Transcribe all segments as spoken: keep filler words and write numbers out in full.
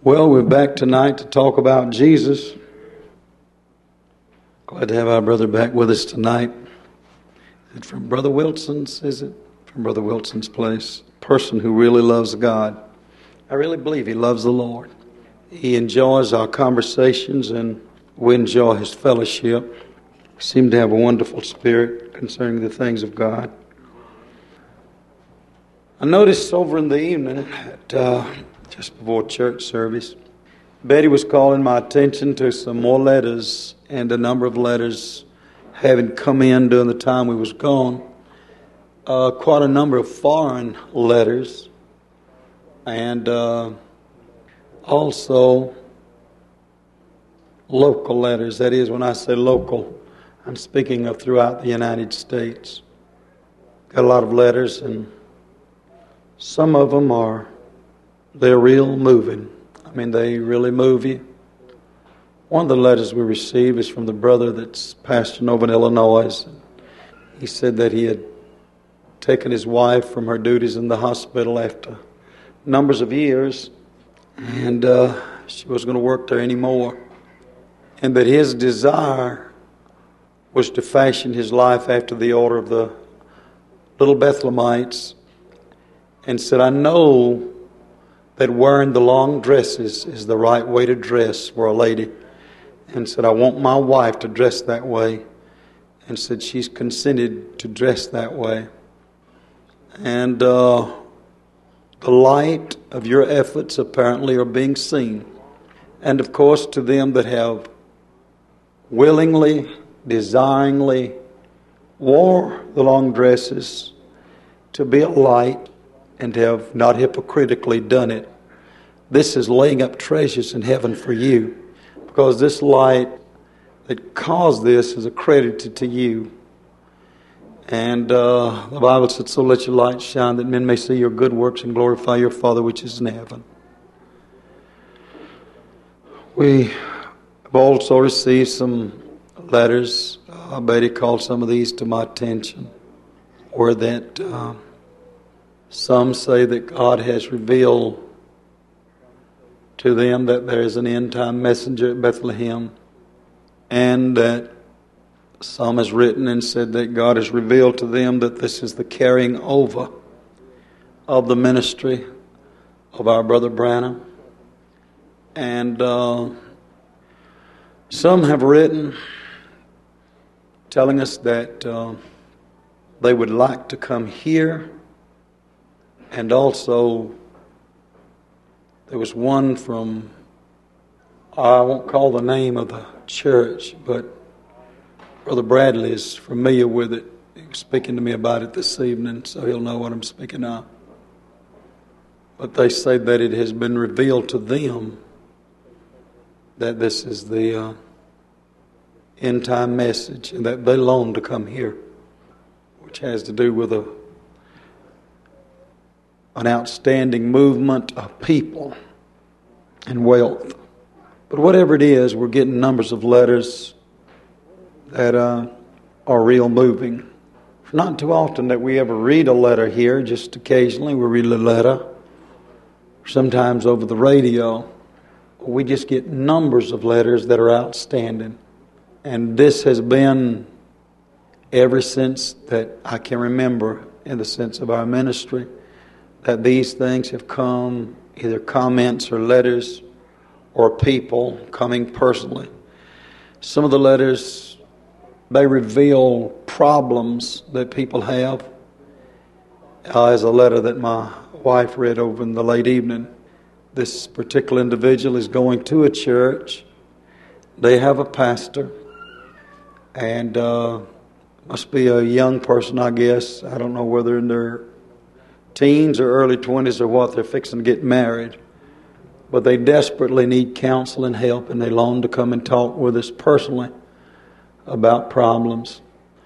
Well, we're back tonight to talk about Jesus. Glad to have our brother back with us tonight. Is it from Brother Wilson's, is it? From Brother Wilson's place. Person who really loves God. I really believe he loves the Lord. He enjoys our conversations and we enjoy his fellowship. We seem to have a wonderful spirit concerning the things of God. I noticed over in the evening that uh, just before church service, Betty was calling my attention to some more letters, and a number of letters having come in during the time we was gone. Uh, quite a number of foreign letters, and uh, also local letters. That is, when I say local, I'm speaking of throughout the United States. Got a lot of letters, and some of them are They're real moving. I mean, they really move you. One of the letters we received is from the brother that's pastoring over in Illinois. He said that he had taken his wife from her duties in the hospital after numbers of years, and uh, she wasn't going to work there anymore. And that his desire was to fashion his life after the order of the little Bethlehemites, and said, I know that wearing the long dresses is the right way to dress for a lady. And said, I want my wife to dress that way. And said she's consented to dress that way. And uh, the light of your efforts apparently are being seen. And of course, to them that have willingly, desiringly wore the long dresses, to be a light and have not hypocritically done it. This is laying up treasures in heaven for you, because this light that caused this is accredited to you. And uh, the Bible said, so let your light shine that men may see your good works and glorify your Father which is in heaven. We have also received some letters. Uh, Betty called some of these to my attention, where that uh, some say that God has revealed to them that there is an end-time messenger at Bethlehem, and that some has written and said that God has revealed to them that this is the carrying over of the ministry of our brother Branham. And uh, some have written telling us that uh, they would like to come here. And also, there was one from, I won't call the name of the church, but Brother Bradley is familiar with it. He was speaking to me about it this evening, so he'll know what I'm speaking of. But they say that it has been revealed to them that this is the uh, end-time message, and that they long to come here, which has to do with a an outstanding movement of people and wealth. But whatever it is, we're getting numbers of letters that uh, are real moving. It's not too often that we ever read a letter here. Just occasionally we read a letter, sometimes over the radio. We just get numbers of letters that are outstanding. And this has been ever since that I can remember, in the sense of our ministry, that these things have come, either comments or letters or people coming personally. Some of the letters, they reveal problems that people have. Uh, as a letter that my wife read over in the late evening. This particular individual is going to a church. They have a pastor, and uh, must be a young person, I guess. I don't know whether in their teens or early twenties or what. They're fixing to get married, but they desperately need counsel and help, and they long to come and talk with us personally about problems.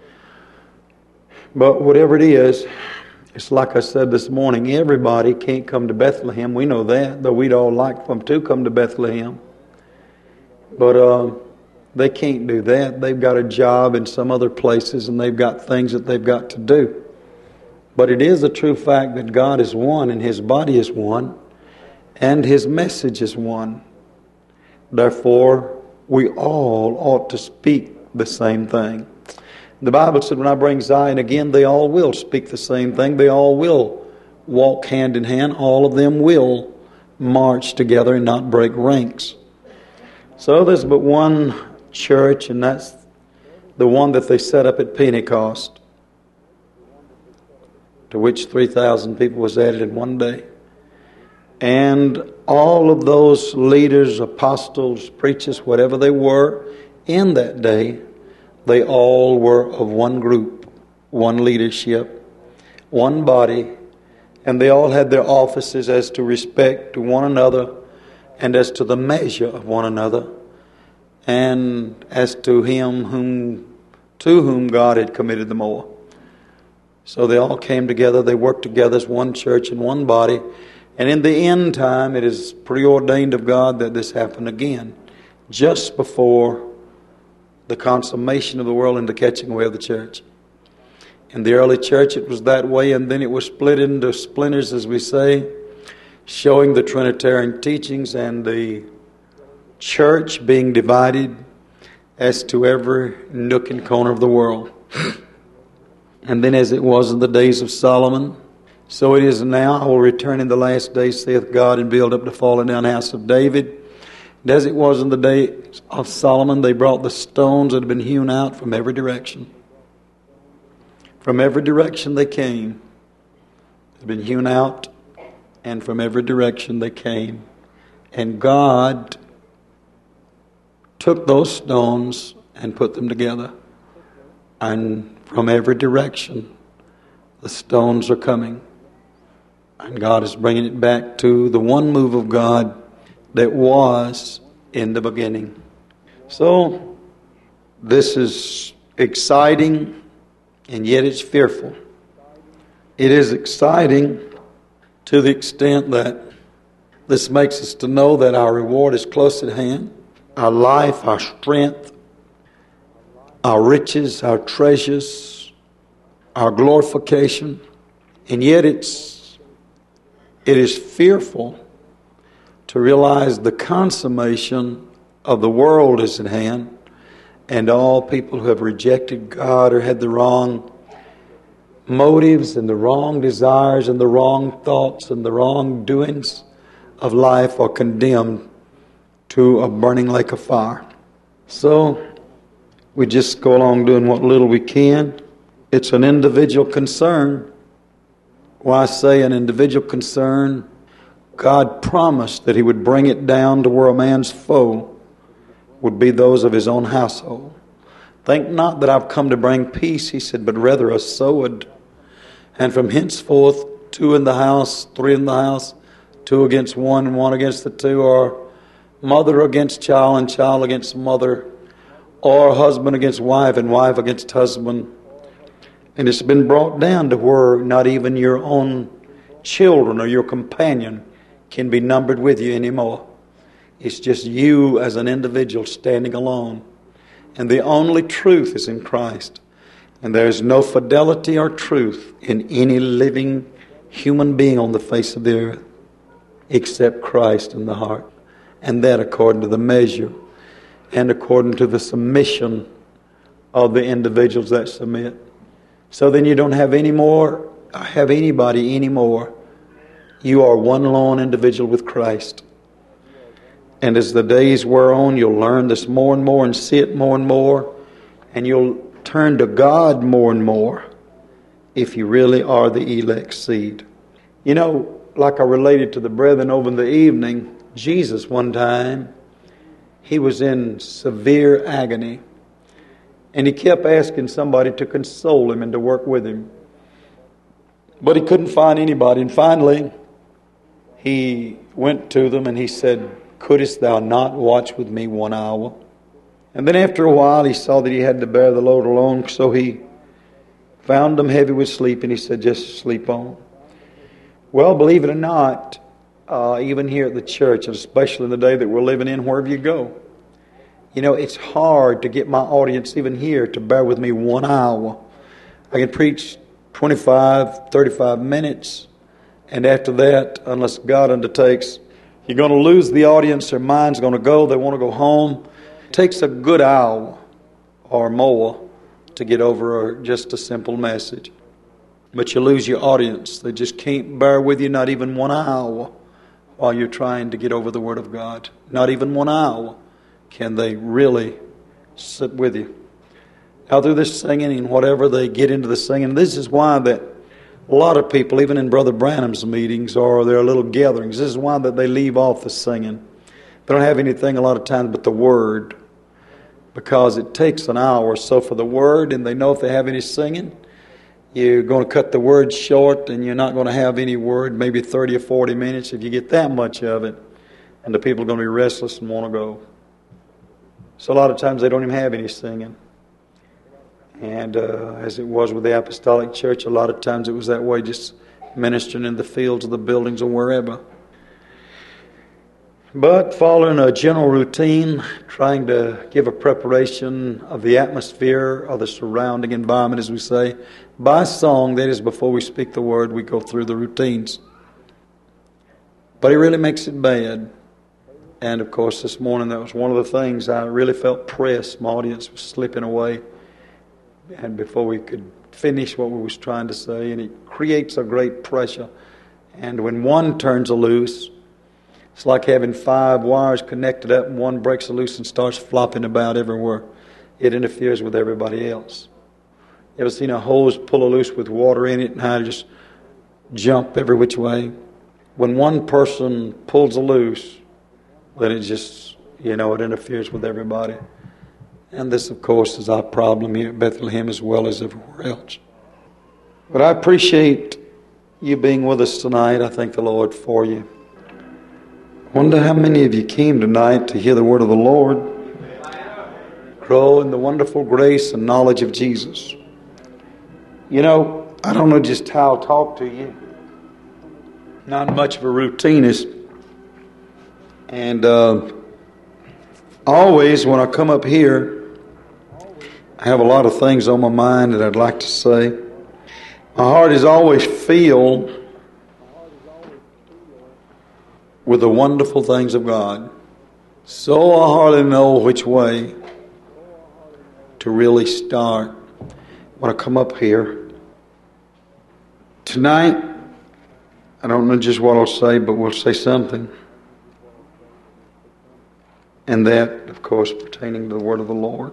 But whatever it is, it's like I said this morning, everybody can't come to Bethlehem. We know that, though we'd all like them to come to Bethlehem. But uh, they can't do that. They've got a job in some other places, and they've got things that they've got to do. But it is a true fact that God is one and His body is one. and His message is one. Therefore, we all ought to speak the same thing. The Bible said, when I bring Zion again, they all will speak the same thing. They all will walk hand in hand. All of them will march together and not break ranks. So there's but one church, and that's the one that they set up at Pentecost, to which three thousand people was added in one day. And all of those leaders, apostles, preachers, whatever they were in that day, they all were of one group, one leadership, one body, and they all had their offices as to respect to one another and as to the measure of one another and as to him whom to whom God had committed them all. So they all came together, they worked together as one church and one body. And in the end time, it is preordained of God that this happen again, just before the consummation of the world and the catching away of the church. In the early church, it was that way, and then it was split into splinters, as we say, showing the Trinitarian teachings and the church being divided as to every nook and corner of the world. And then as it was in the days of Solomon, so it is now. I will return in the last days, saith God, and build up the fallen down house of David. And as it was in the days of Solomon, they brought the stones that had been hewn out from every direction. From every direction they came. They had been hewn out, and from every direction they came. And God took those stones and put them together. And from every direction, the stones are coming. And God is bringing it back to the one move of God that was in the beginning. So, this is exciting, and yet it's fearful. It is exciting to the extent that this makes us to know that our reward is close at hand. Our life, our strength, our riches, our treasures, our glorification. And yet it's It is fearful to realize the consummation of the world is at hand, and all people who have rejected God or had the wrong motives and the wrong desires and the wrong thoughts and the wrong doings of life are condemned to a burning lake of fire. So we just go along doing what little we can. It's an individual concern. Why I say an individual concern, God promised that He would bring it down to where a man's foe would be those of his own household. Think not that I've come to bring peace, He said, but rather a sword. And from henceforth, two in the house, three in the house, two against one and one against the two, or mother against child and child against mother, or husband against wife and wife against husband. And it's been brought down to where not even your own children or your companion can be numbered with you anymore. It's just you as an individual standing alone. And the only truth is in Christ. And there is no fidelity or truth in any living human being on the face of the earth except Christ in the heart. And that according to the measure and according to the submission of the individuals that submit. So then you don't have any more, have anybody anymore. You are one lone individual with Christ. And as the days wear on, you'll learn this more and more and see it more and more. And you'll turn to God more and more if you really are the elect seed. You know, like I related to the brethren over in the evening, Jesus one time, He was in severe agony. And He kept asking somebody to console Him and to work with Him. But He couldn't find anybody. And finally, He went to them and He said, "Couldst thou not watch with me one hour?" And then after a while, He saw that He had to bear the load alone. So He found them heavy with sleep and He said, "Just sleep on." Well, believe it or not, uh, even here at the church, and especially in the day that we're living in, wherever you go, you know, it's hard to get my audience even here to bear with me one hour. I can preach twenty-five, thirty-five minutes, and after that, unless God undertakes You're going to lose the audience. Their mind's going to go. They want to go home. It takes a good hour or more to get over just a simple message. But you lose your audience. They just can't bear with you not even one hour while you're trying to get over the Word of God. Not even one hour can they really sit with you. Now through this singing and whatever they get into the singing, this is why that a lot of people, even in Brother Branham's meetings or their little gatherings, this is why that they leave off the singing. They don't have anything a lot of times but the Word, because it takes an hour or so for the Word, and they know if they have any singing, you're going to cut the Word short, and you're not going to have any Word, maybe thirty or forty minutes if you get that much of it, and the people are going to be restless and want to go. So a lot of times they don't even have any singing. And uh, as it was with the Apostolic Church, a lot of times it was that way, just ministering in the fields or the buildings or wherever. But following a general routine, trying to give a preparation of the atmosphere or the surrounding environment, as we say, by song, that is before we speak the word, we go through the routines. But it really makes it bad. And of course this morning that was one of the things I really felt pressed. My audience was slipping away. And before we could finish what we was trying to say, and it creates a great pressure. And when one turns loose, it's like having five wires connected up and one breaks loose and starts flopping about everywhere. It interferes with everybody else. You ever seen a hose pull loose with water in it and how it just jump every which way? When one person pulls loose, then it just, you know, it interferes with everybody. And this, of course, is our problem here at Bethlehem as well as everywhere else. But I appreciate you being with us tonight. I thank the Lord for you. I wonder how many of you came tonight to hear the word of the Lord. Grow in the wonderful grace and knowledge of Jesus. You know, I don't know just how I'll talk to you. Not much of a routinist. And uh, always when I come up here, I have a lot of things on my mind that I'd like to say. My heart is always filled with the wonderful things of God. So I hardly know which way to really start when I come up here. Tonight, I don't know just what I'll say, but we'll say something. And that, of course, pertaining to the word of the Lord.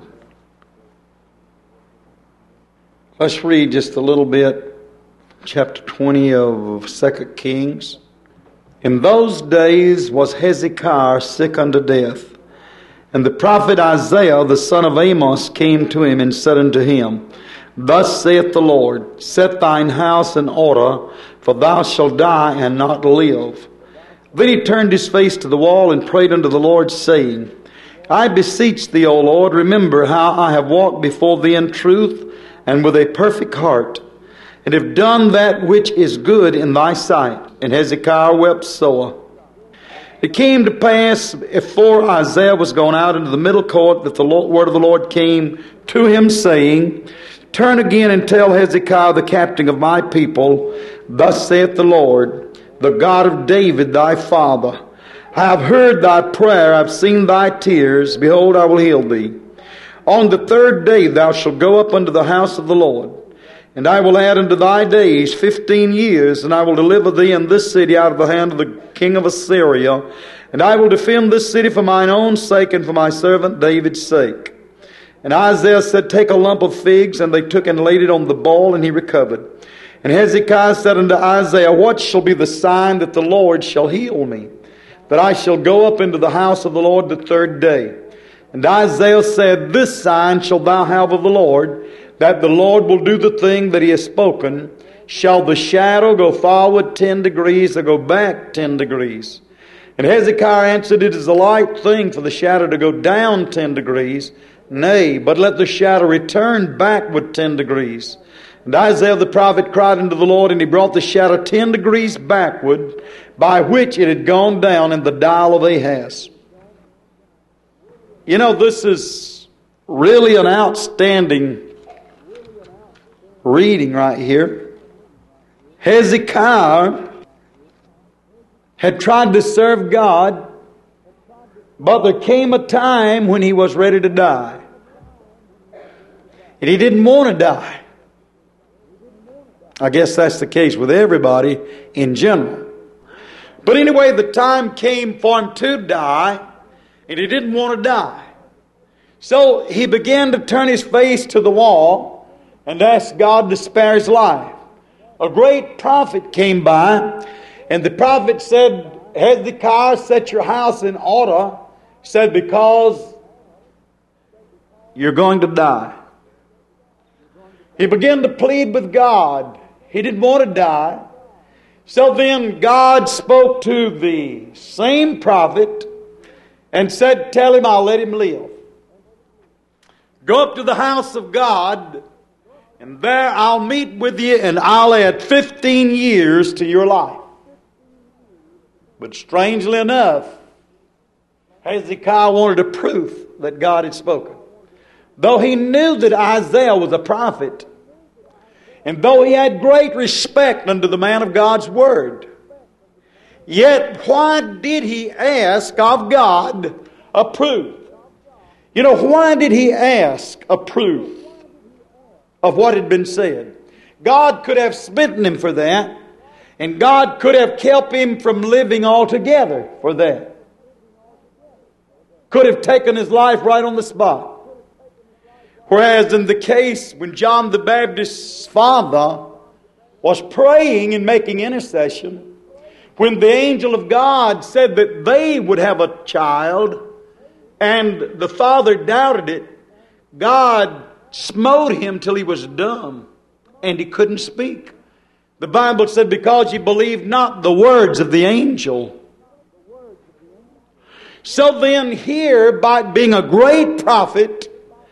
Let's read just a little bit, chapter twenty of Second Kings. In those days was Hezekiah sick unto death, and the prophet Isaiah the son of Amos came to him and said unto him, Thus saith the Lord, Set thine house in order, for thou shalt die and not live. Then he turned his face to the wall and prayed unto the Lord, saying, I beseech thee, O Lord, remember how I have walked before thee in truth and with a perfect heart, and have done that which is good in thy sight. And Hezekiah wept sore. It came to pass, before Isaiah was gone out into the middle court, that the word of the Lord came to him, saying, Turn again and tell Hezekiah the captain of my people, Thus saith the Lord, the God of David thy father, I have heard thy prayer, I have seen thy tears, behold, I will heal thee. On the third day thou shalt go up unto the house of the Lord, and I will add unto thy days fifteen years, and I will deliver thee and this city out of the hand of the king of Assyria, and I will defend this city for mine own sake and for my servant David's sake. And Isaiah said, Take a lump of figs, and they took and laid it on the bowl, and he recovered. And Hezekiah said unto Isaiah, What shall be the sign that the Lord shall heal me, that I shall go up into the house of the Lord the third day? And Isaiah said, This sign shalt thou have of the Lord, that the Lord will do the thing that he has spoken. Shall the shadow go forward ten degrees, or go back ten degrees? And Hezekiah answered, It is a light thing for the shadow to go down ten degrees. Nay, but let the shadow return backward ten degrees. And Isaiah the prophet cried unto the Lord, and he brought the shadow ten degrees backward, by which it had gone down in the dial of Ahaz. You know, this is really an outstanding reading right here. Hezekiah had tried to serve God, but there came a time when he was ready to die. And he didn't want to die. I guess that's the case with everybody in general. But anyway, the time came for him to die, and he didn't want to die. So he began to turn his face to the wall and ask God to spare his life. A great prophet came by, and the prophet said, Hezekiah, set your house in order. He said, because you're going to die. He began to plead with God. He didn't want to die. So then God spoke to the same prophet and said, tell him I'll let him live. Go up to the house of God, and there I'll meet with you, and I'll add fifteen years to your life. But strangely enough, Hezekiah wanted a proof that God had spoken. Though he knew that Isaiah was a prophet, and though he had great respect unto the man of God's word, yet why did he ask of God a proof? You know, why did he ask a proof of what had been said? God could have smitten him for that, and God could have kept him from living altogether for that. Could have taken his life right on the spot. Whereas in the case when John the Baptist's father was praying and making intercession, when the angel of God said that they would have a child, and the father doubted it, God smote him till he was dumb, and he couldn't speak. The Bible said, because he believed not the words of the angel. So then here, by being a great prophet,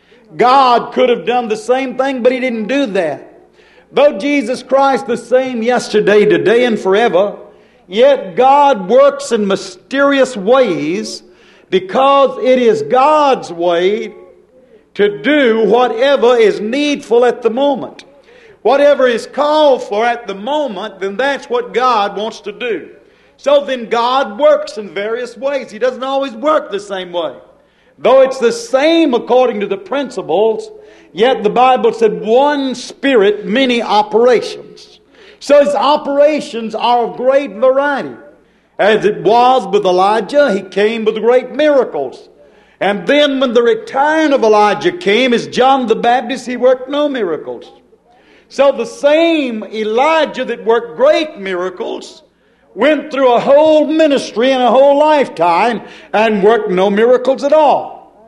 God could have done the same thing, but he didn't do that. Though Jesus Christ the same yesterday, today, and forever, yet God works in mysterious ways, because it is God's way to do whatever is needful at the moment. Whatever is called for at the moment, then that's what God wants to do. So then God works in various ways. He doesn't always work the same way. Though it's the same according to the principles, yet the Bible said one Spirit, many operations. So his operations are of great variety. As it was with Elijah, he came with great miracles. And then when the return of Elijah came, as John the Baptist, he worked no miracles. So the same Elijah that worked great miracles went through a whole ministry and a whole lifetime and worked no miracles at all.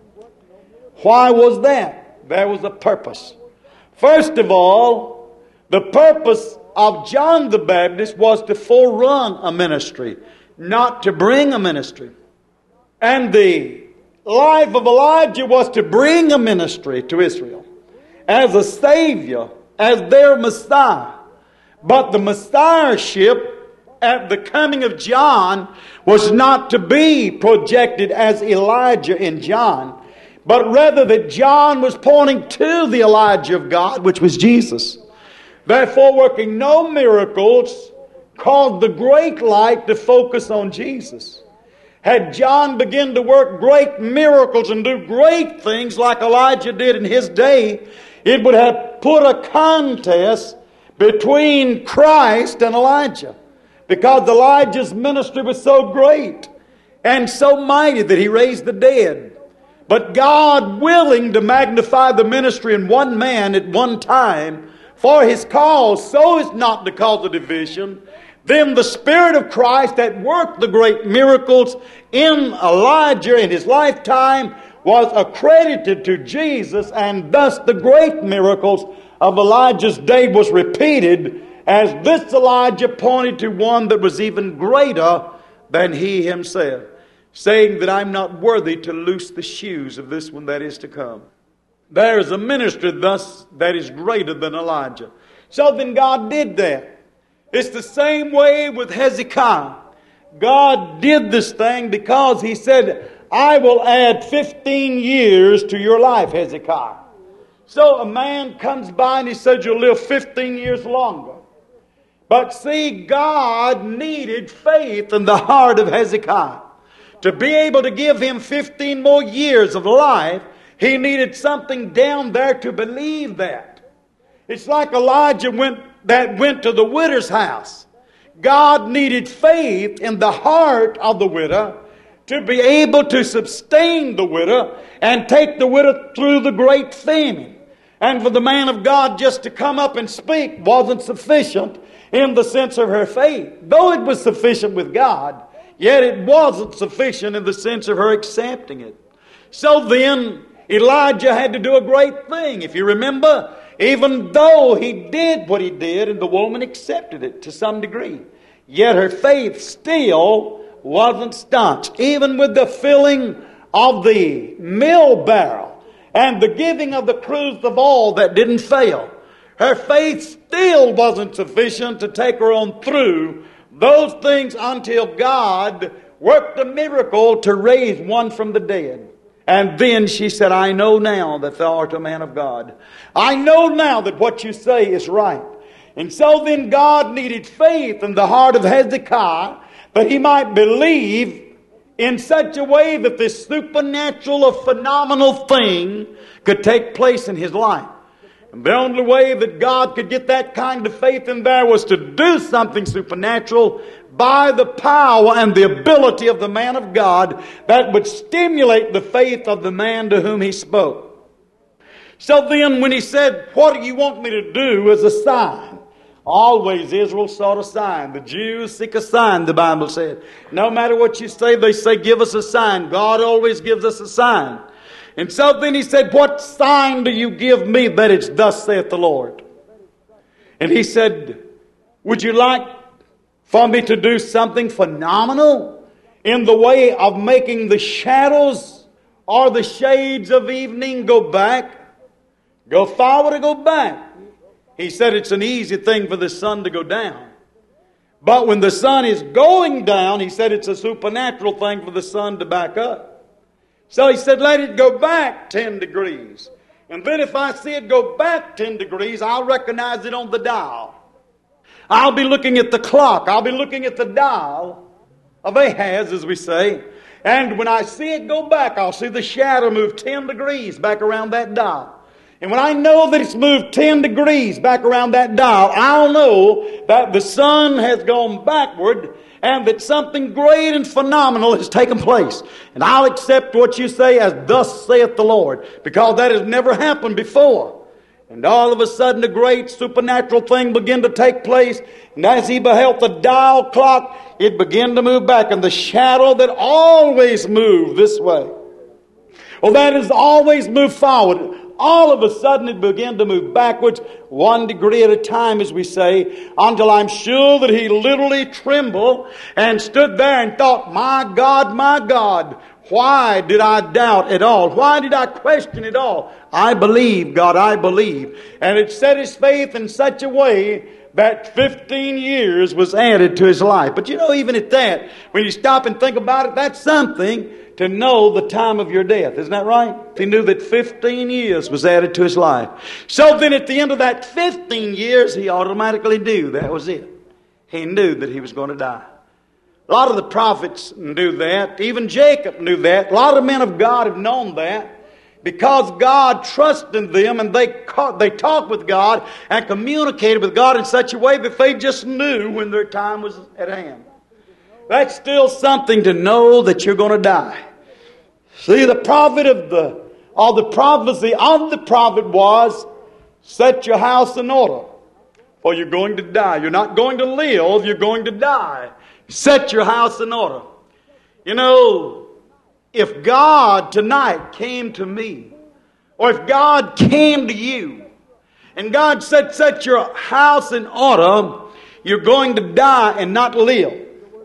Why was that? There was a purpose. First of all, the purpose of John the Baptist was to forerun a ministry, not to bring a ministry. And the life of Elijah was to bring a ministry to Israel as a Savior, as their Messiah. But the Messiahship at the coming of John was not to be projected as Elijah in John, but rather that John was pointing to the Elijah of God, which was Jesus. Therefore, working no miracles caused the great light to focus on Jesus. Had John begun to work great miracles and do great things like Elijah did in his day, it would have put a contest between Christ and Elijah. Because Elijah's ministry was so great and so mighty that he raised the dead. But God, willing to magnify the ministry in one man at one time for his cause, so as not to cause a division, then the Spirit of Christ that worked the great miracles in Elijah in his lifetime was accredited to Jesus, and thus the great miracles of Elijah's day was repeated, as this Elijah pointed to one that was even greater than he himself, saying that I'm not worthy to loose the shoes of this one that is to come. There is a ministry thus that is greater than Elijah. So then God did that. It's the same way with Hezekiah. God did this thing because he said, I will add fifteen years to your life, Hezekiah. So a man comes by and he said, you'll live fifteen years longer. But see, God needed faith in the heart of Hezekiah. To be able to give him fifteen more years of life, he needed something down there to believe that. It's like Elijah went that went to the widow's house. God needed faith in the heart of the widow to be able to sustain the widow and take the widow through the great famine. And for the man of God just to come up and speak wasn't sufficient in the sense of her faith. Though it was sufficient with God, yet it wasn't sufficient in the sense of her accepting it. So then, Elijah had to do a great thing. If you remember, even though he did what he did, and the woman accepted it to some degree, yet her faith still wasn't staunch. Even with the filling of the mill barrel and the giving of the cruse of oil that didn't fail, her faith still wasn't sufficient to take her on through those things until God worked a miracle to raise one from the dead. And then she said, I know now that thou art a man of God. I know now that what you say is right. And so then God needed faith in the heart of Hezekiah that he might believe in such a way that this supernatural or phenomenal thing could take place in his life. And the only way that God could get that kind of faith in there was to do something supernatural by the power and the ability of the man of God that would stimulate the faith of the man to whom he spoke. So then when he said, what do you want me to do as a sign? Always Israel sought a sign. The Jews seek a sign, the Bible said. No matter what you say, they say, give us a sign. God always gives us a sign. And so then he said, what sign do you give me that it's thus saith the Lord? And he said, would you like for me to do something phenomenal in the way of making the shadows or the shades of evening go back? Go forward or go back? He said it's an easy thing for the sun to go down. But when the sun is going down, he said it's a supernatural thing for the sun to back up. So he said, let it go back ten degrees. And then if I see it go back ten degrees, I'll recognize it on the dial. I'll be looking at the clock. I'll be looking at the dial of Ahaz, as we say. And when I see it go back, I'll see the shadow move ten degrees back around that dial. And when I know that it's moved ten degrees back around that dial, I'll know that the sun has gone backward and that something great and phenomenal has taken place. And I'll accept what you say as thus saith the Lord, because that has never happened before. And all of a sudden a great supernatural thing began to take place. And as he beheld the dial clock, it began to move back. And the shadow that always moved this way, well, that has always moved forward, all of a sudden it began to move backwards, one degree at a time, as we say, until I'm sure that he literally trembled and stood there and thought, my God, my God, why did I doubt at all? Why did I question at all? I believe, God, I believe. And it set his faith in such a way that fifteen years was added to his life. But you know, even at that, when you stop and think about it, that's something to know the time of your death. Isn't that right? He knew that fifteen years was added to his life. So then at the end of that fifteen years, he automatically knew that was it. He knew that he was going to die. A lot of the prophets knew that. Even Jacob knew that. A lot of men of God have known that. Because God trusted them and they caught, they talked with God and communicated with God in such a way that they just knew when their time was at hand. That's still something to know that you're going to die. See, the prophet of the, or the prophecy of the prophet was, set your house in order, for you're going to die. You're not going to live, you're going to die. Set your house in order. You know, if God tonight came to me, or if God came to you, and God said, set your house in order, you're going to die and not live.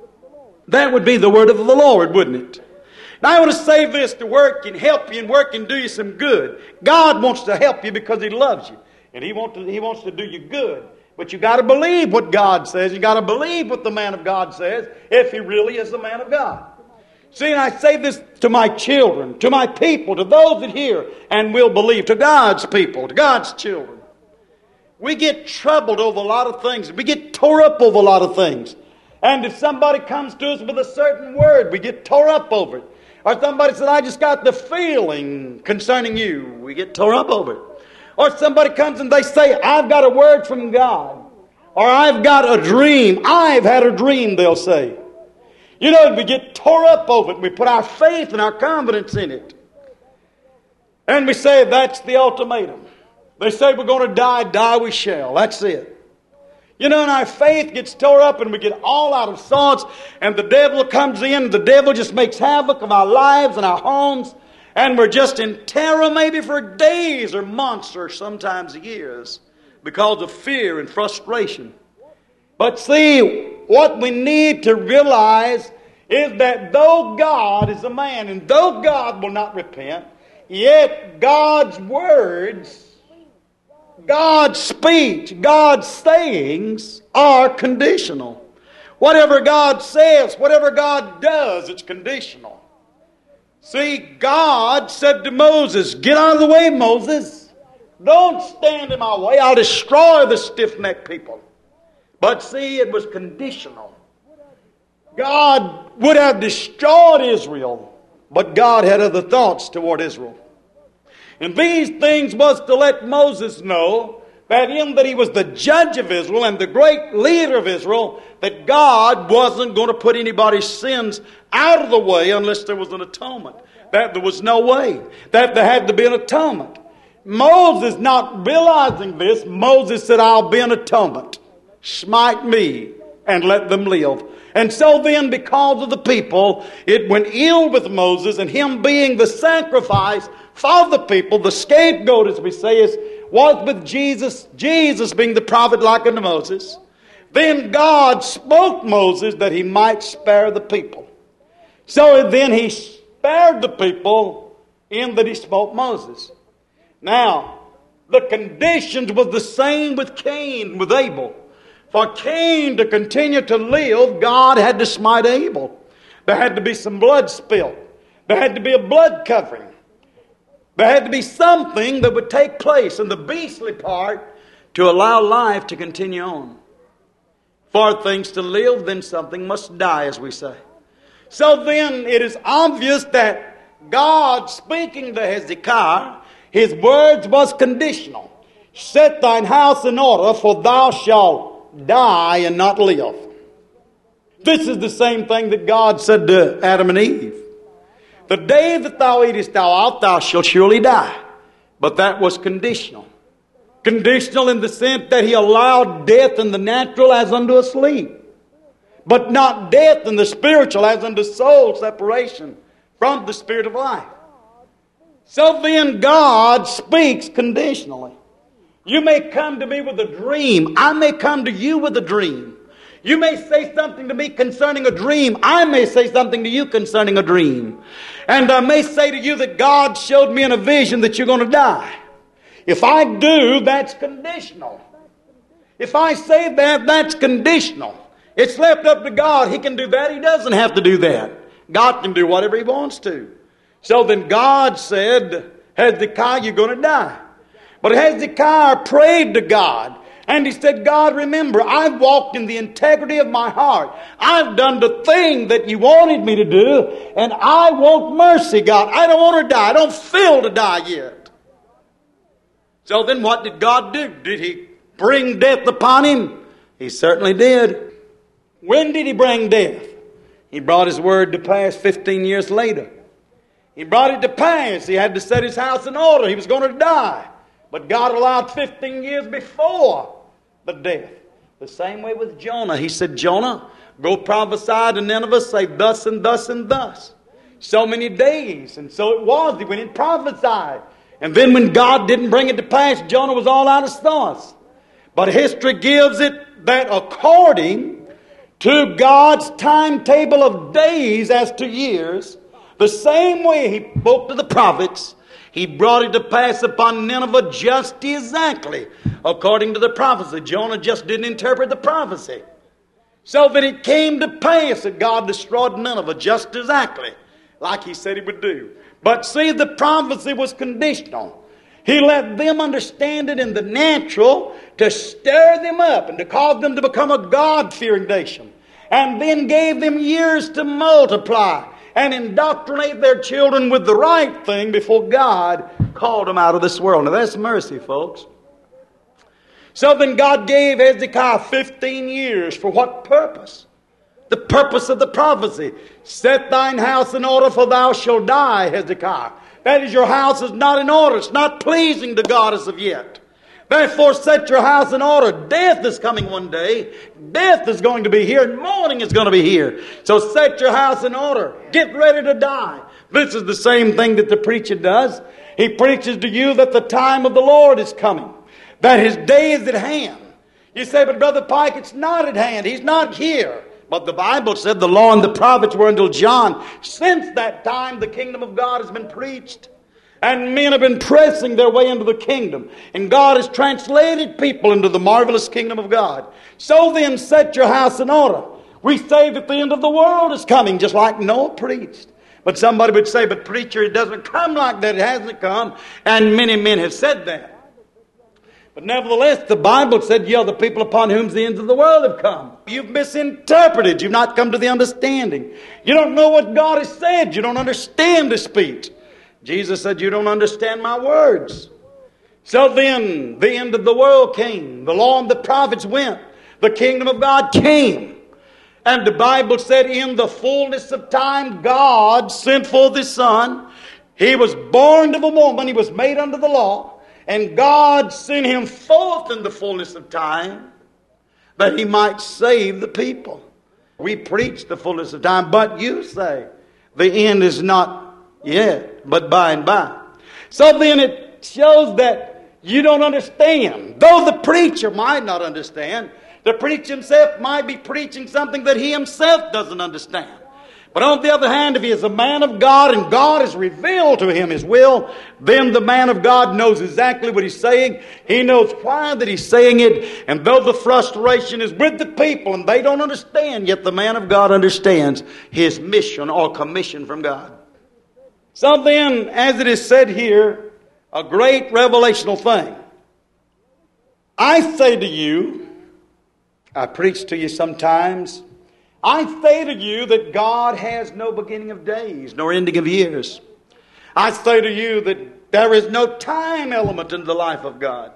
That would be the word of the Lord, wouldn't it? Now I want to say this to work and help you and work and do you some good. God wants to help you because He loves you. And He wants to, He wants to do you good. But you got to believe what God says. You got to believe what the man of God says if he really is the man of God. See, and I say this to my children, to my people, to those that hear and will believe, to God's people, to God's children. We get troubled over a lot of things. We get tore up over a lot of things. And if somebody comes to us with a certain word, we get tore up over it. Or somebody said, I just got the feeling concerning you. We get tore up over it. Or somebody comes and they say, I've got a word from God. Or I've got a dream. I've had a dream, they'll say. You know, we get tore up over it. We put our faith and our confidence in it. And we say, that's the ultimatum. They say we're going to die, die we shall. That's it. You know, and our faith gets tore up and we get all out of sorts, and the devil comes in, and the devil just makes havoc of our lives and our homes, and we're just in terror maybe for days or months or sometimes years because of fear and frustration. But see, what we need to realize is that though God is a man, and though God will not repent, yet God's words, God's speech, God's sayings are conditional. Whatever God says, whatever God does, it's conditional. See, God said to Moses, get out of the way, Moses. Don't stand in my way. I'll destroy the stiff-necked people. But see, it was conditional. God would have destroyed Israel, but God had other thoughts toward Israel. And these things was to let Moses know that in that he was the judge of Israel and the great leader of Israel, that God wasn't going to put anybody's sins out of the way unless there was an atonement. That there was no way. That there had to be an atonement. Moses, not realizing this, Moses said, I'll be an atonement. Smite me and let them live. And so then, because of the people, it went ill with Moses, and him being the sacrifice for the people, the scapegoat, as we say, is, was with Jesus, Jesus being the prophet like unto Moses. Then God spoke Moses that he might spare the people. So then he spared the people in that he spoke Moses. Now, the conditions was the same with Cain, with Abel. For Cain to continue to live, God had to smite Abel. There had to be some blood spilled. There had to be a blood covering. There had to be something that would take place in the beastly part to allow life to continue on. For things to live, then something must die, as we say. So then it is obvious that God speaking to Hezekiah, his words was conditional. Set thine house in order, for thou shalt die and not live. This is the same thing that God said to Adam and Eve. The day that thou eatest thou out, thou shalt surely die. But that was conditional. Conditional in the sense that he allowed death in the natural as unto a sleep. But not death in the spiritual as unto soul separation from the spirit of life. So then God speaks conditionally. You may come to me with a dream. I may come to you with a dream. You may say something to me concerning a dream. I may say something to you concerning a dream. And I may say to you that God showed me in a vision that you're going to die. If I do, that's conditional. If I say that, that's conditional. It's left up to God. He can do that. He doesn't have to do that. God can do whatever He wants to. So then God said, Hezekiah, you're going to die. But Hezekiah prayed to God. And he said, God, remember, I've walked in the integrity of my heart. I've done the thing that you wanted me to do. And I want mercy, God. I don't want to die. I don't feel to die yet. So then what did God do? Did He bring death upon him? He certainly did. When did He bring death? He brought His word to pass fifteen years later. He brought it to pass. He had to set his house in order. He was going to die. But God allowed fifteen years before the death. The same way with Jonah. He said, Jonah, go prophesy to Nineveh, say thus and thus and thus. So many days. And so it was. He went and prophesied. And then when God didn't bring it to pass, Jonah was all out of sorts. But history gives it that according to God's timetable of days as to years, the same way He spoke to the prophets, He brought it to pass upon Nineveh just exactly according to the prophecy. Jonah just didn't interpret the prophecy. So that it came to pass that God destroyed Nineveh just exactly like He said He would do. But see, the prophecy was conditional. He let them understand it in the natural to stir them up and to cause them to become a God-fearing nation. And then gave them years to multiply and indoctrinate their children with the right thing before God called them out of this world. Now that's mercy, folks. So then God gave Hezekiah fifteen years. For what purpose? The purpose of the prophecy. Set thine house in order, for thou shalt die, Hezekiah. That is, your house is not in order. It's not pleasing to God as of yet. Therefore, set your house in order. Death is coming one day. Death is going to be here, and mourning is going to be here. So set your house in order. Get ready to die. This is the same thing that the preacher does. He preaches to you that the time of the Lord is coming, that His day is at hand. You say, but Brother Pike, it's not at hand. He's not here. But the Bible said the law and the prophets were until John. Since that time, the kingdom of God has been preached. And men have been pressing their way into the kingdom. And God has translated people into the marvelous kingdom of God. So then, set your house in order. We say that the end of the world is coming, just like Noah preached. But somebody would say, but preacher, it doesn't come like that. It hasn't come. And many men have said that. But nevertheless, the Bible said, ye are the people upon whom the ends of the world have come. You've misinterpreted. You've not come to the understanding. You don't know what God has said. You don't understand His speech. Jesus said, you don't understand my words. So then, the end of the world came. The law and the prophets went. The kingdom of God came. And the Bible said, in the fullness of time, God sent forth His Son. He was born of a woman. He was made under the law. And God sent Him forth in the fullness of time that He might save the people. We preach the fullness of time, but you say the end is not yet, but by and by. So then it shows that you don't understand. Though the preacher might not understand, the preacher himself might be preaching something that he himself doesn't understand. But on the other hand, if he is a man of God and God has revealed to him His will, then the man of God knows exactly what he's saying. He knows why that he's saying it. And though the frustration is with the people and they don't understand, yet the man of God understands his mission or commission from God. So then, as it is said here, a great revelational thing. I say to you, I preach to you sometimes, I say to you that God has no beginning of days, nor ending of years. I say to you that there is no time element in the life of God.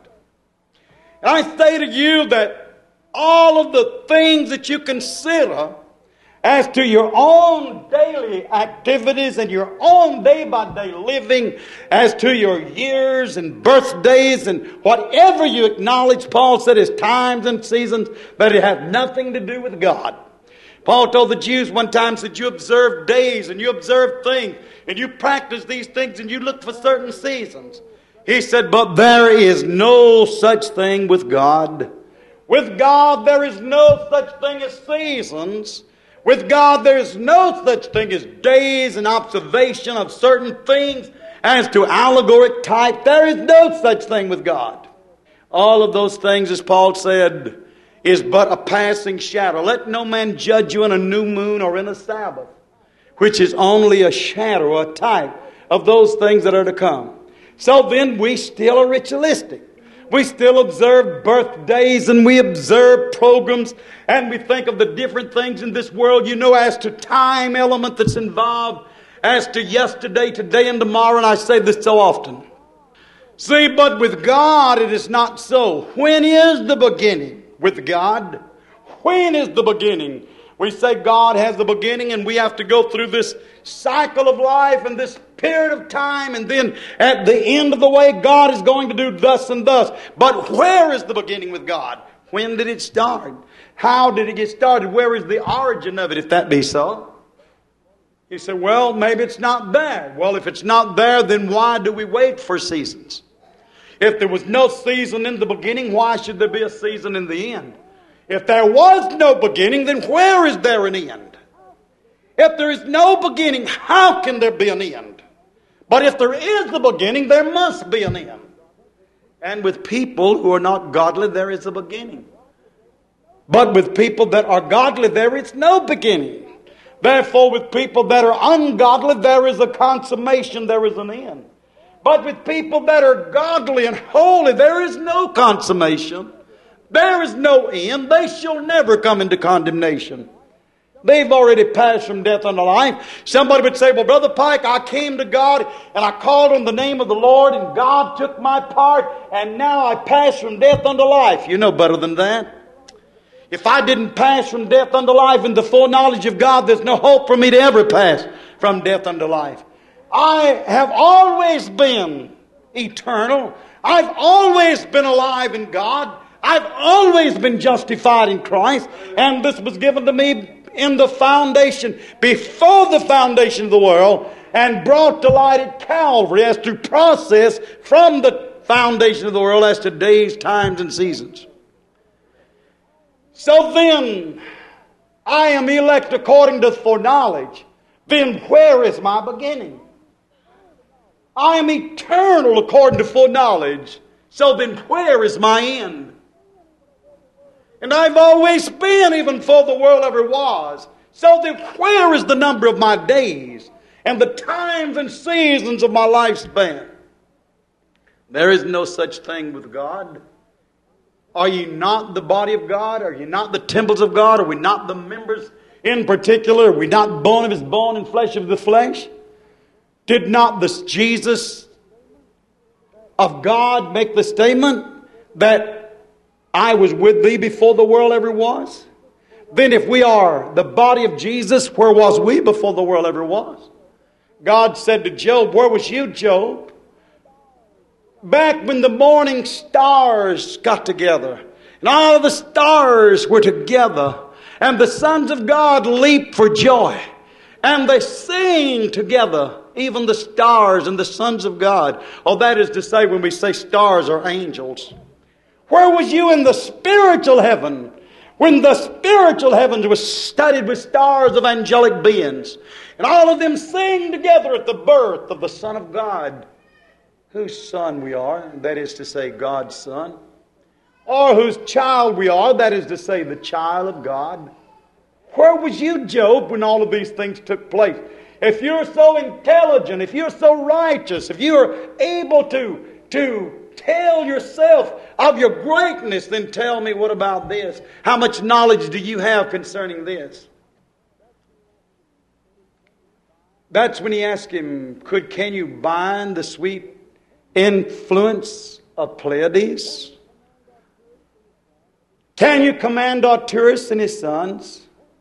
And I say to you that all of the things that you consider as to your own daily activities and your own day-by-day living, as to your years and birthdays and whatever you acknowledge, Paul said, is times and seasons, that it has nothing to do with God. Paul told the Jews one time, said, you observe days and you observe things and you practice these things and you look for certain seasons. He said, but there is no such thing with God. With God there is no such thing as seasons. With God there is no such thing as days and observation of certain things as to allegoric type. There is no such thing with God. All of those things, as Paul said, is but a passing shadow. Let no man judge you in a new moon or in a Sabbath, which is only a shadow, a type of those things that are to come. So then we still are ritualistic. We still observe birthdays and we observe programs and we think of the different things in this world, you know, as to time element that's involved, as to yesterday, today, and tomorrow. And I say this so often. See, but with God it is not so. When is the beginning? With God, when is the beginning? We say God has the beginning and we have to go through this cycle of life and this period of time, and then at the end of the way God is going to do thus and thus. But where is the beginning with God? When did it start? How did it get started? Where is the origin of it, if that be so? You say, well, maybe it's not there. Well, if it's not there, then why do we wait for seasons? If there was no season in the beginning, why should there be a season in the end? If there was no beginning, then where is there an end? If there is no beginning, how can there be an end? But if there is the beginning, there must be an end. And with people who are not godly, there is a beginning. But with people that are godly, there is no beginning. Therefore, with people that are ungodly, there is a consummation, there is an end. But with people that are godly and holy, there is no consummation. There is no end. They shall never come into condemnation. They've already passed from death unto life. Somebody would say, well, Brother Pike, I came to God and I called on the name of the Lord and God took my part and now I pass from death unto life. You know better than that. If I didn't pass from death unto life in the full knowledge of God, there's no hope for me to ever pass from death unto life. I have always been eternal. I've always been alive in God. I've always been justified in Christ. And this was given to me in the foundation, before the foundation of the world, and brought to light at Calvary as to process from the foundation of the world as to days, times, and seasons. So then, I am elect according to foreknowledge. Then where is my beginning? I am eternal according to foreknowledge. So then where is my end? And I've always been, even before the world ever was. So then where is the number of my days and the times and seasons of my lifespan? There is no such thing with God. Are ye not the body of God? Are ye not the temples of God? Are we not the members in particular? Are we not bone of His bone and flesh of the flesh? Did not this Jesus of God make the statement that I was with thee before the world ever was? Then if we are the body of Jesus, where was we before the world ever was? God said to Job, where was you, Job? Back when the morning stars got together, and all the stars were together, and the sons of God leap for joy, and they sing together, even the stars and the sons of God. Oh, that is to say, when we say stars are angels. Where was you in the spiritual heaven when the spiritual heavens was studded with stars of angelic beings, and all of them sing together at the birth of the Son of God, whose son we are, that is to say, God's Son, or whose child we are, that is to say, the child of God? Where was you, Job, when all of these things took place? If you're so intelligent, if you're so righteous, if you're able to, to tell yourself of your greatness, then tell me, what about this? How much knowledge do you have concerning this? That's when he asked him, could, can you bind the sweet influence of Pleiades? Can you command Arcturus and his sons?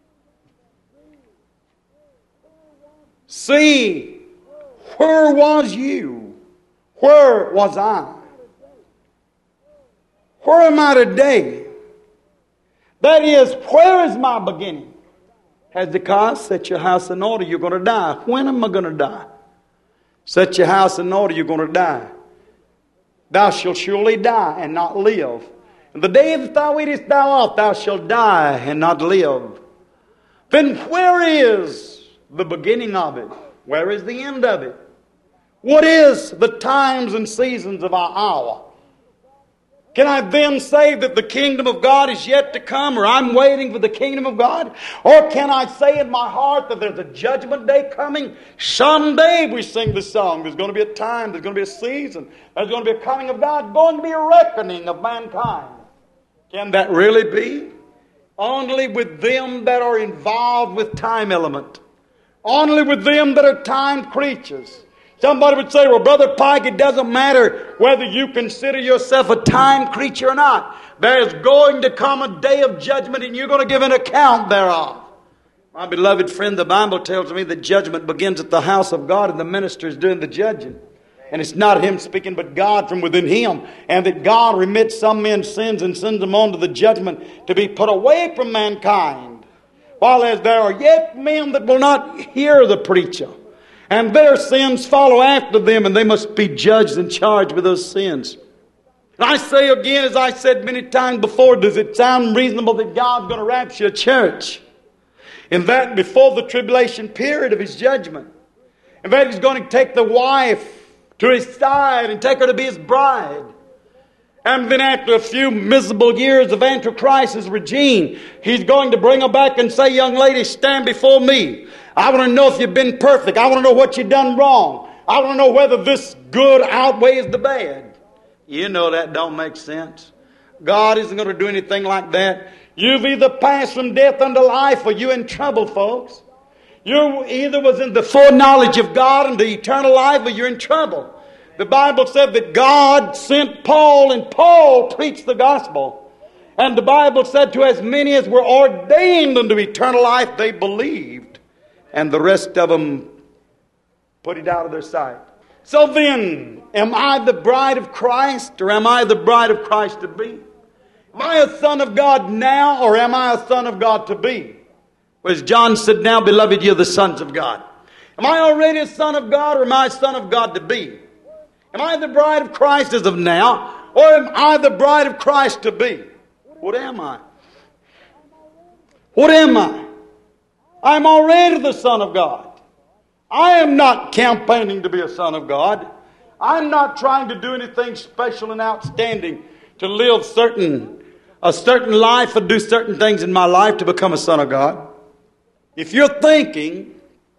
See, where was you? Where was I? Where am I today? That is, where is my beginning? Hezekiah, set your house in order, you're going to die. When am I going to die? Set your house in order, you're going to die. Thou shalt surely die and not live. And the day that thou eatest thou off, thou shalt die and not live. Then where is the beginning of it? Where is the end of it? What is the times and seasons of our hour? Can I then say that the kingdom of God is yet to come, or I'm waiting for the kingdom of God? Or can I say in my heart that there's a judgment day coming? Someday we sing the song. There's going to be a time, there's going to be a season, there's going to be a coming of God, going to be a reckoning of mankind. Can that really be? Only with them that are involved with time element. Only with them that are time creatures. Somebody would say, well, Brother Pike, it doesn't matter whether you consider yourself a time creature or not. There's going to come a day of judgment and you're going to give an account thereof. My beloved friend, the Bible tells me that judgment begins at the house of God and the minister is doing the judging. And it's not him speaking, but God from within him. And that God remits some men's sins and sends them on to the judgment to be put away from mankind. While as there are yet men that will not hear the preacher. And their sins follow after them, and they must be judged and charged with those sins. And I say again, as I said many times before, does it sound reasonable that God's going to rapture a church? And that before the tribulation period of His judgment. And that He's going to take the wife to His side and take her to be His bride. And then after a few miserable years of Antichrist's regime, He's going to bring her back and say, young lady, stand before me. I want to know if you've been perfect. I want to know what you've done wrong. I want to know whether this good outweighs the bad. You know that don't make sense. God isn't going to do anything like that. You've either passed from death unto life or you're in trouble, folks. You either was in the foreknowledge of God and the eternal life or you're in trouble. The Bible said that God sent Paul and Paul preached the gospel. And the Bible said to as many as were ordained unto eternal life, they believed. And the rest of them put it out of their sight. So then, am I the bride of Christ or am I the bride of Christ to be? Am I a son of God now or am I a son of God to be? Whereas John said, now, beloved, you're the sons of God. Am I already a son of God or am I a son of God to be? Am I the bride of Christ as of now or am I the bride of Christ to be? What am I? What am I? I'm already the son of God. I am not campaigning to be a son of God. I'm not trying to do anything special and outstanding to live certain a certain life or do certain things in my life to become a son of God. If your thinking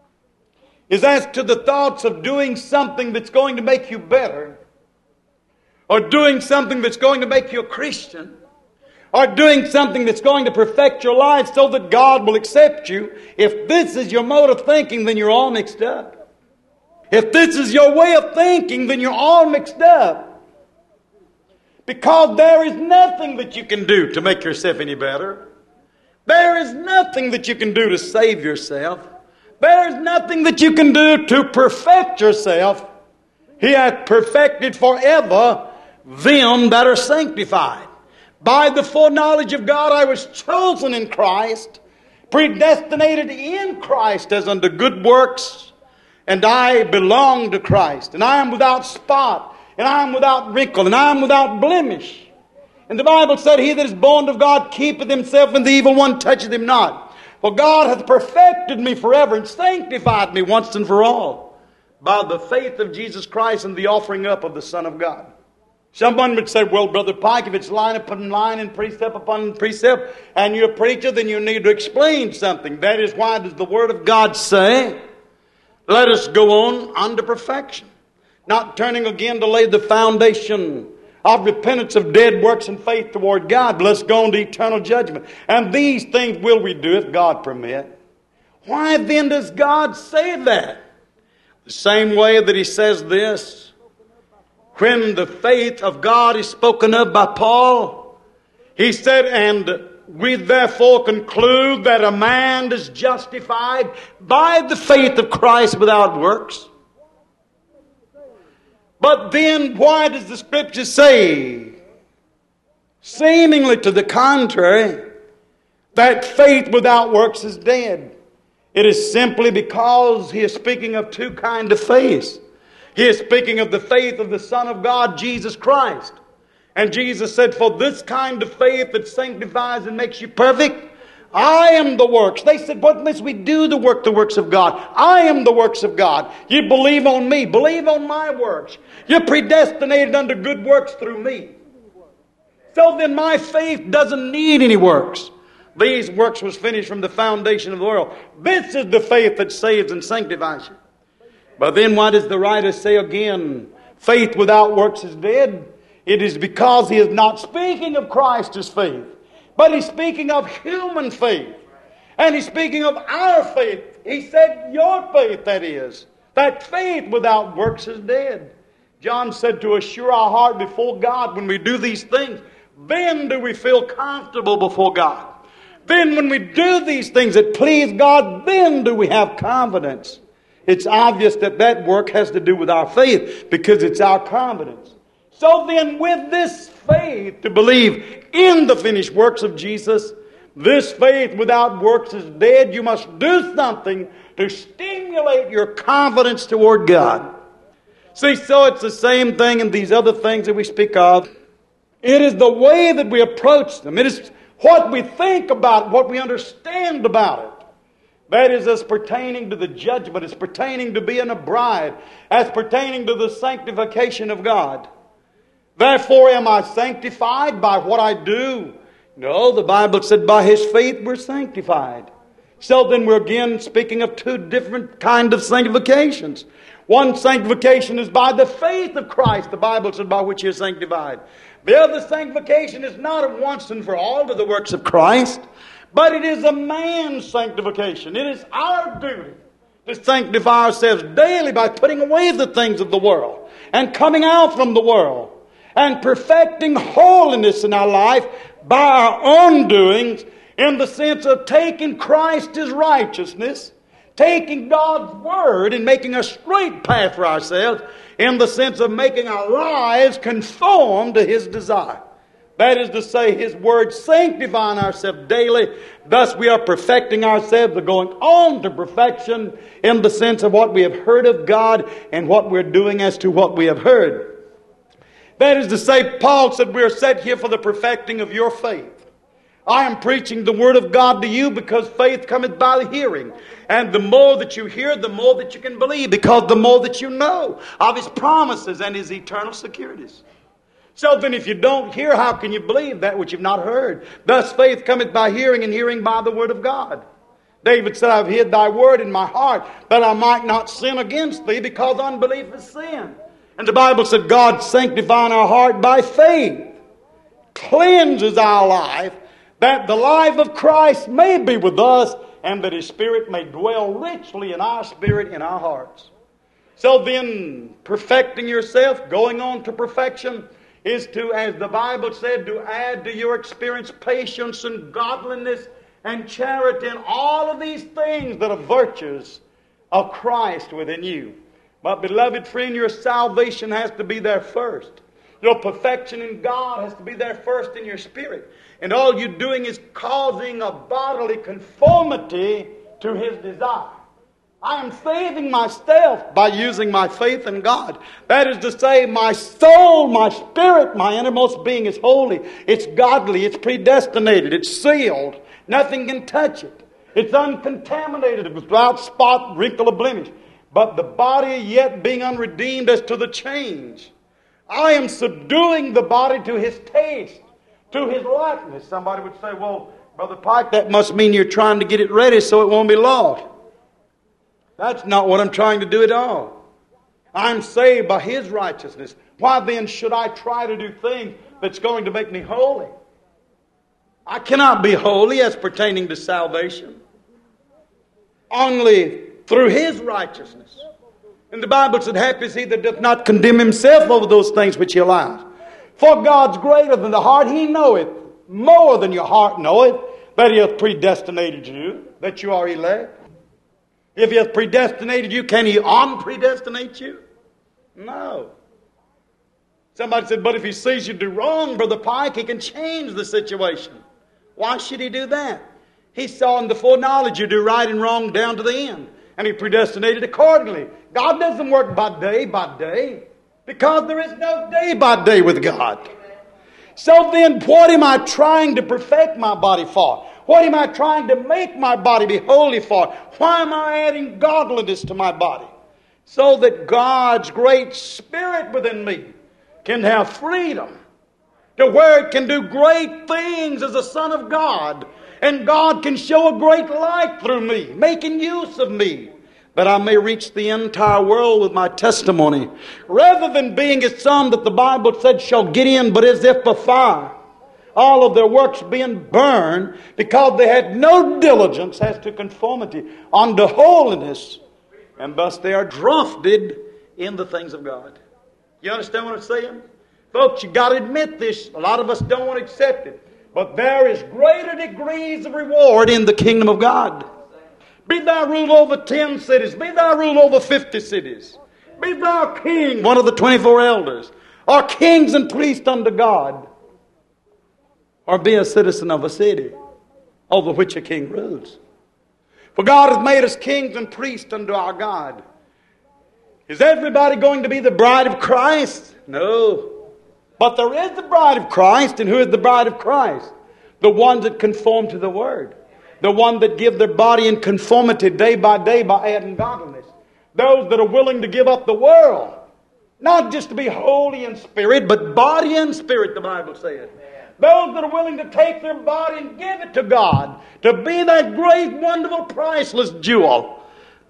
is as to the thoughts of doing something that's going to make you better, or doing something that's going to make you a Christian, or doing something that's going to perfect your life so that God will accept you, if this is your mode of thinking, then you're all mixed up. If this is your way of thinking, then you're all mixed up. Because there is nothing that you can do to make yourself any better. There is nothing that you can do to save yourself. There is nothing that you can do to perfect yourself. He hath perfected forever them that are sanctified. By the foreknowledge of God I was chosen in Christ, predestinated in Christ as unto good works, and I belong to Christ. And I am without spot, and I am without wrinkle, and I am without blemish. And the Bible said, he that is born of God keepeth himself, and the evil one toucheth him not. For God hath perfected me forever, and sanctified me once and for all, by the faith of Jesus Christ and the offering up of the Son of God. Someone would say, well, Brother Pike, if it's line upon line and precept upon precept, and you're a preacher, then you need to explain something. That is why does the Word of God say, let us go on unto perfection, not turning again to lay the foundation of repentance of dead works and faith toward God, but let's go on to eternal judgment. And these things will we do if God permit. Why then does God say that? The same way that He says this, when the faith of God is spoken of by Paul, he said, and we therefore conclude that a man is justified by the faith of Christ without works. But then why does the Scripture say, seemingly to the contrary, that faith without works is dead? It is simply because he is speaking of two kinds of faith. He is speaking of the faith of the Son of God, Jesus Christ. And Jesus said, for this kind of faith that sanctifies and makes you perfect, I am the works. They said, what must we do to work the works of God? I am the works of God. You believe on me. Believe on my works. You're predestinated unto good works through me. So then my faith doesn't need any works. These works was finished from the foundation of the world. This is the faith that saves and sanctifies you. But then why does the writer say again, faith without works is dead? It is because he is not speaking of Christ as faith, but he's speaking of human faith. And he's speaking of our faith. He said, your faith, that is. That faith without works is dead. John said to assure our heart before God when we do these things, then do we feel comfortable before God. Then when we do these things that please God, then do we have confidence. It's obvious that that work has to do with our faith because it's our confidence. So then with this faith to believe in the finished works of Jesus, this faith without works is dead. You must do something to stimulate your confidence toward God. See, so it's the same thing in these other things that we speak of. It is the way that we approach them. It is what we think about, what we understand about it. That is as pertaining to the judgment, as pertaining to being a bride, as pertaining to the sanctification of God. Therefore am I sanctified by what I do? No, the Bible said by His faith we're sanctified. So then we're again speaking of two different kinds of sanctifications. One sanctification is by the faith of Christ, the Bible says, by which you're sanctified. The other sanctification is not of once and for all to the works of Christ, but it is a man's sanctification. It is our duty to sanctify ourselves daily by putting away the things of the world and coming out from the world and perfecting holiness in our life by our own doings, in the sense of taking Christ as righteousness, taking God's Word and making a straight path for ourselves, in the sense of making our lives conform to His desire. That is to say, His Word sanctifying ourselves daily. Thus we are perfecting ourselves, or going on to perfection, in the sense of what we have heard of God and what we're doing as to what we have heard. That is to say, Paul said, we are set here for the perfecting of your faith. I am preaching the Word of God to you because faith cometh by the hearing. And the more that you hear, the more that you can believe, because the more that you know of His promises and His eternal securities. So then if you don't hear, how can you believe that which you've not heard? Thus faith cometh by hearing, and hearing by the Word of God. David said, I've hid thy word in my heart, that I might not sin against thee, because unbelief is sin. And the Bible said, God sanctifying our heart by faith cleanses our life, that the life of Christ may be with us, and that His Spirit may dwell richly in our spirit, in our hearts. So then, perfecting yourself, going on to perfection, is to, as the Bible said, to add to your experience patience and godliness and charity and all of these things that are virtues of Christ within you. But beloved friend, your salvation has to be there first. Your perfection in God has to be there first in your spirit. And all you're doing is causing a bodily conformity to His desire. I am saving myself by using my faith in God. That is to say, my soul, my spirit, my innermost being is holy. It's godly. It's predestinated. It's sealed. Nothing can touch it. It's uncontaminated, without spot, wrinkle, or blemish. But the body yet being unredeemed as to the change. I am subduing the body to His taste, to His likeness. Somebody would say, well, Brother Pike, that must mean you're trying to get it ready so it won't be lost. That's not what I'm trying to do at all. I'm saved by His righteousness. Why then should I try to do things that's going to make me holy? I cannot be holy as pertaining to salvation. Only through His righteousness. And the Bible said, happy is he that doth not condemn himself over those things which he allows. For God's greater than the heart. He knoweth more than your heart knoweth, that He hath predestinated you, that you are elect. If He hath predestinated you, can He unpredestinate you? No. Somebody said, but if He sees you do wrong, Brother Pike, He can change the situation. Why should He do that? He saw in the foreknowledge you do right and wrong down to the end. And He predestinated accordingly. God doesn't work by day by day, because there is no day by day with God. So then, what am I trying to perfect my body for? What am I trying to make my body be holy for? Why am I adding godliness to my body? So that God's great Spirit within me can have freedom to where it can do great things as a Son of God. And God can show a great light through me, making use of me, that I may reach the entire world with my testimony. Rather than being His son that the Bible said shall get in, but as if by fire. All of their works being burned because they had no diligence as to conformity unto holiness. And thus they are drafted in the things of God. You understand what I'm saying? Folks, you got to admit this. A lot of us don't want to accept it. But there is greater degrees of reward in the kingdom of God. Be thou ruled over ten cities. Be thou ruled over fifty cities. Be thou king, one of the twenty-four elders. Or kings and priests unto God. Or be a citizen of a city over which a king rules. For God hath made us kings and priests unto our God. Is everybody going to be the bride of Christ? No. But there is the bride of Christ. And who is the bride of Christ? The ones that conform to the Word. The one that give their body in conformity day by day by adding godliness. Those that are willing to give up the world. Not just to be holy in spirit, but body and spirit, the Bible says. Those that are willing to take their body and give it to God. To be that great, wonderful, priceless jewel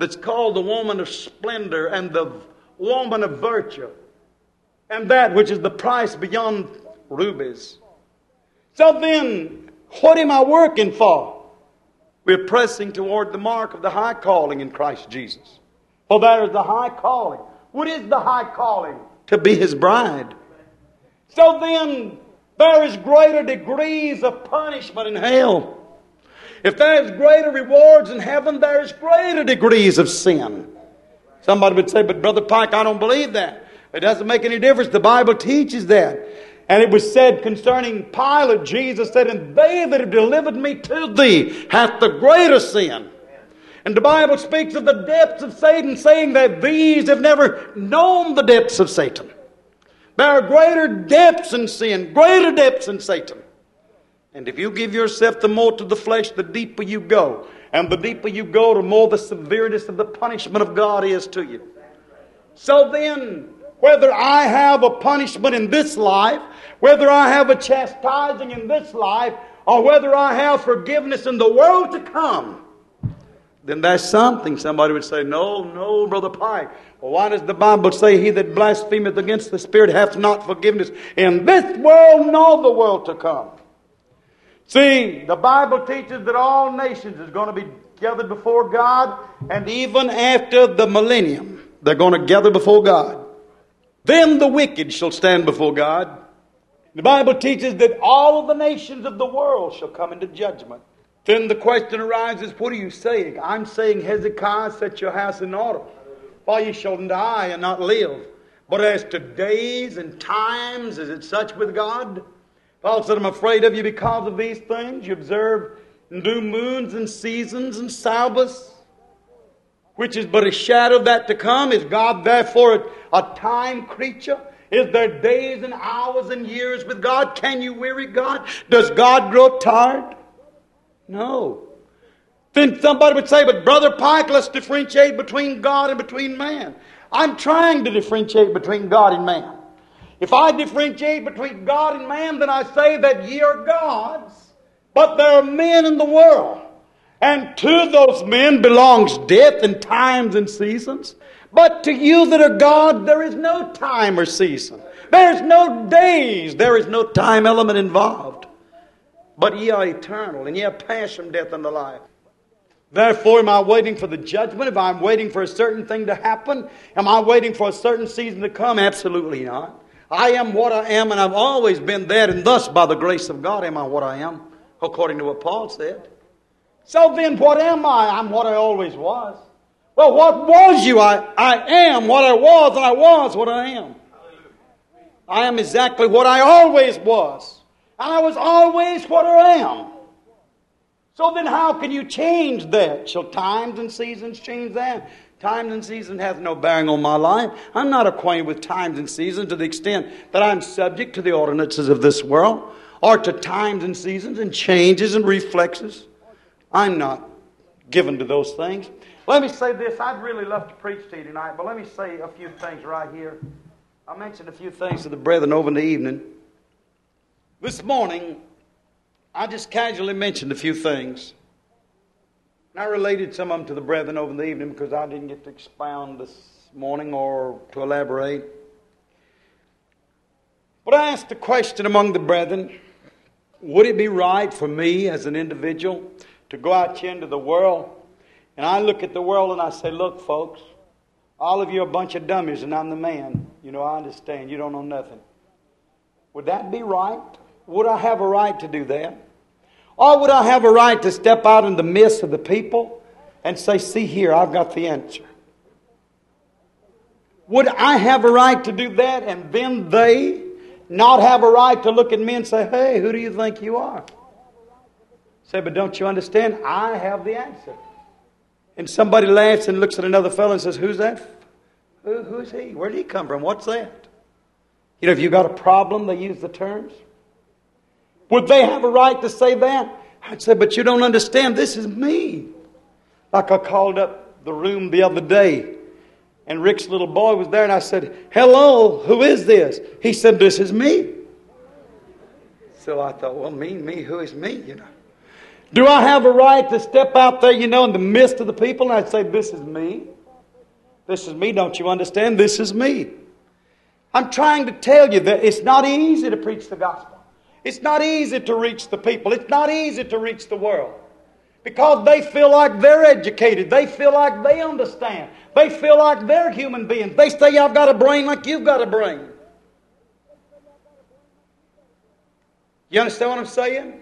that's called the woman of splendor and the woman of virtue, and that which is the price beyond rubies. So then, what am I working for? We're pressing toward the mark of the high calling in Christ Jesus. For there is the high calling. What is the high calling? To be His bride. So then, there is greater degrees of punishment in hell. If there is greater rewards in heaven, there is greater degrees of sin. Somebody would say, but Brother Pike, I don't believe that. It doesn't make any difference. The Bible teaches that. And it was said concerning Pilate, Jesus said, and they that have delivered me to thee hath the greater sin. And the Bible speaks of the depths of Satan, saying that these have never known the depths of Satan. There are greater depths in sin, greater depths in Satan. And if you give yourself the more to the flesh, the deeper you go. And the deeper you go, the more the severeness of the punishment of God is to you. So then, whether I have a punishment in this life, whether I have a chastising in this life, or whether I have forgiveness in the world to come, then that's something. Somebody would say, no, no, Brother Pike. Well, why does the Bible say, he that blasphemeth against the Spirit hath not forgiveness in this world nor the world to come? See, the Bible teaches that all nations is going to be gathered before God, and even after the millennium, they're going to gather before God. Then the wicked shall stand before God. The Bible teaches that all of the nations of the world shall come into judgment. Then the question arises, what are you saying? I'm saying, Hezekiah, set your house in order, for you shall die and not live. But as to days and times, is it such with God? Paul said, I'm afraid of you because of these things. You observe new moons and seasons and Sabbaths, which is but a shadow of that to come. Is God therefore a, a time creature? Is there days and hours and years with God? Can you weary God? Does God grow tired? No. Then somebody would say, but Brother Pike, let's differentiate between God and between man. I'm trying to differentiate between God and man. If I differentiate between God and man, then I say that ye are gods, but there are men in the world. And to those men belongs death and times and seasons. But to you that are God, there is no time or season. There is no days. There is no time element involved. But ye are eternal, and ye have passed from death unto life. Therefore, am I waiting for the judgment? If I'm waiting for a certain thing to happen, am I waiting for a certain season to come? Absolutely not. I am what I am, and I've always been that, and thus, by the grace of God, am I what I am, according to what Paul said. So then, what am I? I'm what I always was. Well, what was you? I, I am what I was, and I was what I am. I am exactly what I always was. And I was always what I am. So then how can you change that? Shall times and seasons change that? Times and seasons have no bearing on my life. I'm not acquainted with times and seasons to the extent that I'm subject to the ordinances of this world, or to times and seasons and changes and reflexes. I'm not given to those things. Let me say this. I'd really love to preach to you tonight, but let me say a few things right here. I mentioned a few things to the brethren over in the evening. This morning, I just casually mentioned a few things. And I related some of them to the brethren over in the evening because I didn't get to expound this morning or to elaborate. But I asked the question among the brethren, would it be right for me as an individual to go out here into the world? And I look at the world and I say, look, folks, all of you are a bunch of dummies and I'm the man. You know, I understand. You don't know nothing. Would that be right? Would I have a right to do that? Or would I have a right to step out in the midst of the people and say, see here, I've got the answer? Would I have a right to do that and then they not have a right to look at me and say, hey, who do you think you are? Say, but don't you understand? I have the answer. And somebody laughs and looks at another fellow and says, who's that? Who, who's he? Where did he come from? What's that? You know, if you got a problem, they use the terms. Would they have a right to say that? I'd say, but you don't understand. This is me. Like I called up the room the other day, and Rick's little boy was there, and I said, hello, who is this? He said, this is me. So I thought, well, me, me, who is me, you know? Do I have a right to step out there, you know, in the midst of the people and I'd say, this is me? This is me, don't you understand? This is me. I'm trying to tell you that it's not easy to preach the gospel. It's not easy to reach the people. It's not easy to reach the world. Because they feel like they're educated. They feel like they understand. They feel like they're human beings. They say, I've got a brain like you've got a brain. You understand what I'm saying?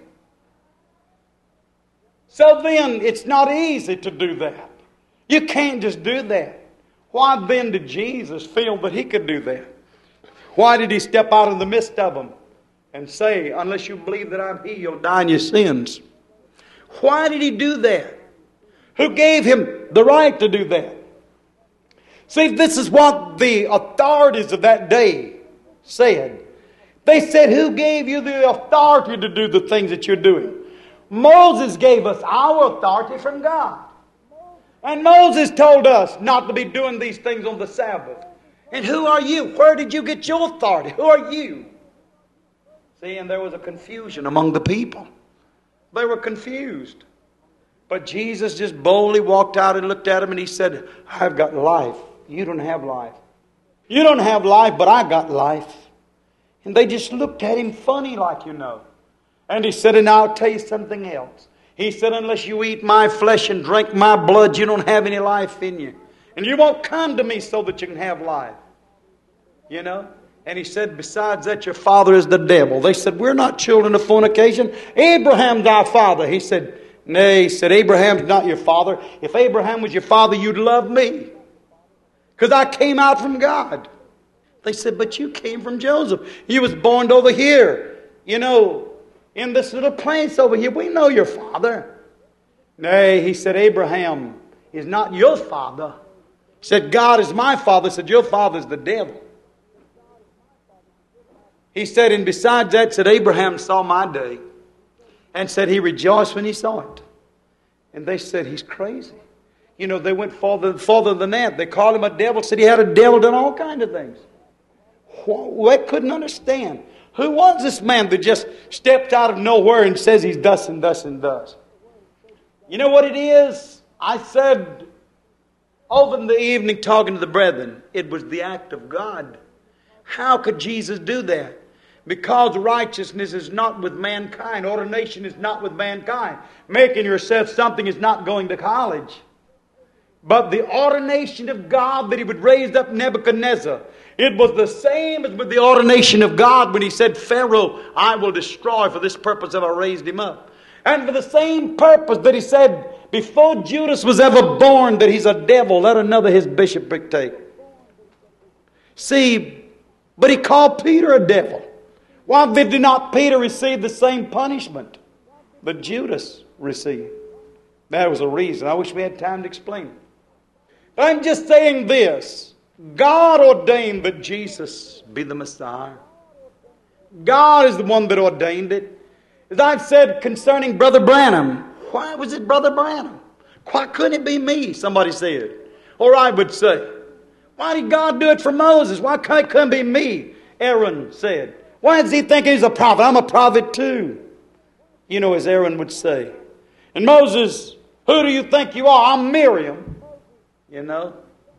So then, it's not easy to do that. You can't just do that. Why then did Jesus feel that He could do that? Why did He step out in the midst of them and say, unless you believe that I'm He, you'll die in your sins? Why did He do that? Who gave Him the right to do that? See, this is what the authorities of that day said. They said, who gave you the authority to do the things that you're doing? Moses gave us our authority from God. And Moses told us not to be doing these things on the Sabbath. And who are you? Where did you get your authority? Who are you? See, and there was a confusion among the people. They were confused. But Jesus just boldly walked out and looked at them and He said, I've got life. You don't have life. You don't have life, but I got life. And they just looked at Him funny like, you know. And He said, and I'll tell you something else. He said, unless you eat my flesh and drink my blood, you don't have any life in you. And you won't come to me so that you can have life. You know? And He said, besides that, your father is the devil. They said, we're not children of fornication. Abraham's our father. He said, nay. He said, Abraham's not your father. If Abraham was your father, you'd love me. Because I came out from God. They said, but you came from Joseph. You was born over here. You know, in this little place over here. We know your father. Nay, he said, Abraham is not your father. He said, God is my father. He said, your father's the devil. He said, and besides that, said, Abraham saw my day. And said, he rejoiced when he saw it. And they said, he's crazy. You know, they went farther, farther than that. They called him a devil. Said he had a devil, done all kinds of things. They couldn't understand. Who was this man that just stepped out of nowhere and says he's thus and thus and thus? You know what it is? I said over in the evening talking to the brethren, it was the act of God. How could Jesus do that? Because righteousness is not with mankind. Ordination is not with mankind. Making yourself something is not going to college. But the ordination of God that He would raise up Nebuchadnezzar, it was the same as with the ordination of God when He said, Pharaoh, I will destroy, for this purpose have I raised him up. And for the same purpose that He said, before Judas was ever born, that he's a devil, let another his bishopric take. See, but He called Peter a devil. Why did not Peter receive the same punishment that Judas received? That was a reason. I wish we had time to explain it. But I'm just saying this. God ordained that Jesus be the Messiah. God is the one that ordained it. As I've said concerning Brother Branham, why was it Brother Branham? Why couldn't it be me? Somebody said. Or I would say, why did God do it for Moses? Why couldn't it be me? Aaron said. Why does he think he's a prophet? I'm a prophet too. You know, as Aaron would say. And Moses, who do you think you are? I'm Miriam. You know.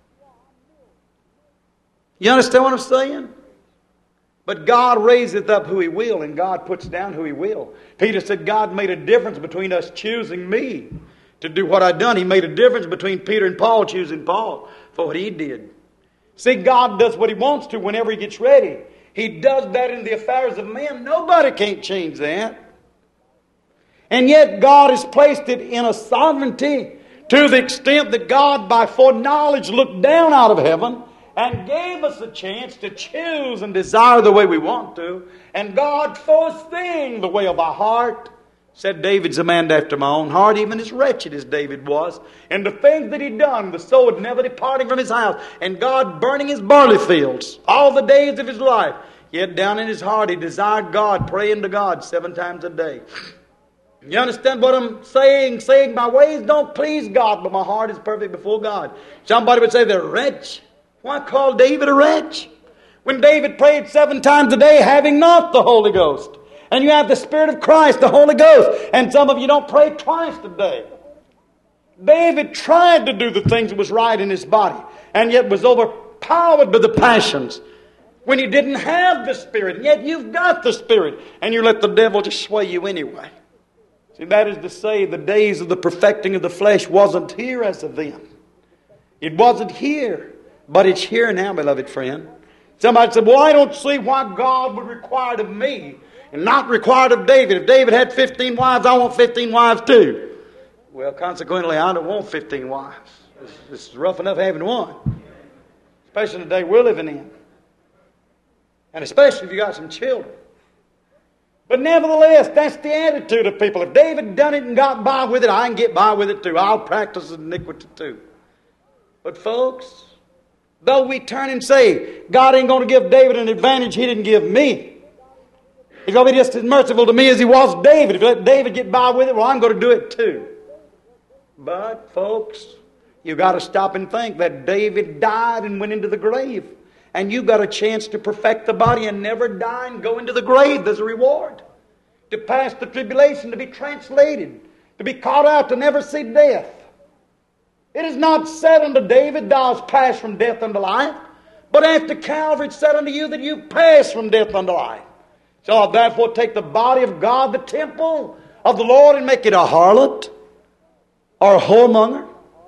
You understand what I'm saying? But God raiseth up who He will, and God puts down who He will. Peter said God made a difference between us choosing me to do what I'd done. He made a difference between Peter and Paul choosing Paul for what he did. See, God does what He wants to whenever He gets ready. He does that in the affairs of men. Nobody can't change that. And yet God has placed it in a sovereignty to the extent that God by foreknowledge looked down out of heaven and gave us a chance to choose and desire the way we want to. And God foreseeing the way of our heart, said David's a man after my own heart, even as wretched as David was. And the things that he'd done, the sword never departing from his house, and God burning his barley fields all the days of his life. Yet down in his heart he desired God, praying to God seven times a day. You understand what I'm saying? Saying my ways don't please God, but my heart is perfect before God. Somebody would say they're wretch. Why call David a wretch? When David prayed seven times a day, having not the Holy Ghost. And you have the Spirit of Christ, the Holy Ghost. And some of you don't pray twice a day. David tried to do the things that was right in his body, and yet was overpowered by the passions when he didn't have the Spirit. And yet you've got the Spirit, and you let the devil just sway you anyway. See, that is to say, the days of the perfecting of the flesh wasn't here as of then. It wasn't here, but it's here now, beloved friend. Somebody said, well, I don't see why God would require it of me and not require it of David. If David had fifteen wives, I want fifteen wives too. Well, consequently, I don't want fifteen wives. It's, it's rough enough having one. Especially in the day we're living in. And especially if you got some children. But nevertheless, that's the attitude of people. If David done it and got by with it, I can get by with it too. I'll practice iniquity too. But folks, though we turn and say, God ain't going to give David an advantage He didn't give me. He's going to be just as merciful to me as He was David. If you let David get by with it, well, I'm going to do it too. But, folks, you've got to stop and think that David died and went into the grave. And you got a chance to perfect the body and never die and go into the grave. There's a reward. To pass the tribulation, to be translated, to be caught out, to never see death. It is not said unto David, thou hast passed from death unto life. But after Calvary it said unto you that you pass from death unto life. Shall I therefore take the body of God, the temple of the Lord, and make it a harlot? Or a whoremonger?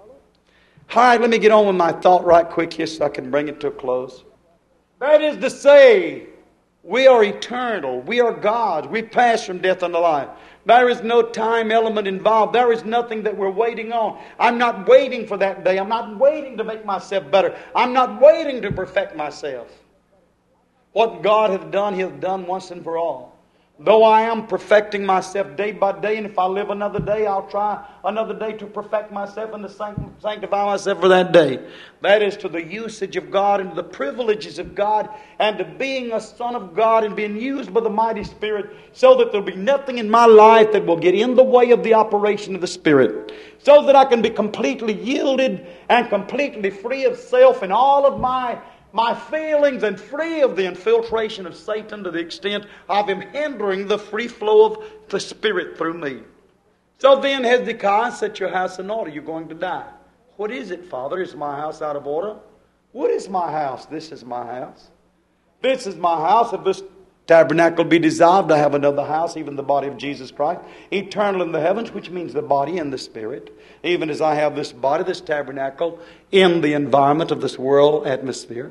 All right, let me get on with my thought right quick here so I can bring it to a close. That is to say, we are eternal. We are God's. We pass from death unto life. There is no time element involved. There is nothing that we're waiting on. I'm not waiting for that day. I'm not waiting to make myself better. I'm not waiting to perfect myself. What God hath done, He hath done once and for all. Though I am perfecting myself day by day, and if I live another day, I'll try another day to perfect myself and to sanctify myself for that day. That is to the usage of God and to the privileges of God and to being a son of God and being used by the mighty Spirit so that there'll be nothing in my life that will get in the way of the operation of the Spirit. So that I can be completely yielded and completely free of self and all of my my feelings and free of the infiltration of Satan to the extent of him hindering the free flow of the Spirit through me. So then Hezekiah, set your house in order. You're going to die. What is it, Father? Is my house out of order? What is my house? This is my house. This is my house. If this tabernacle be dissolved, I have another house, even the body of Jesus Christ, eternal in the heavens, which means the body and the Spirit. Even as I have this body, this tabernacle, in the environment of this world atmosphere.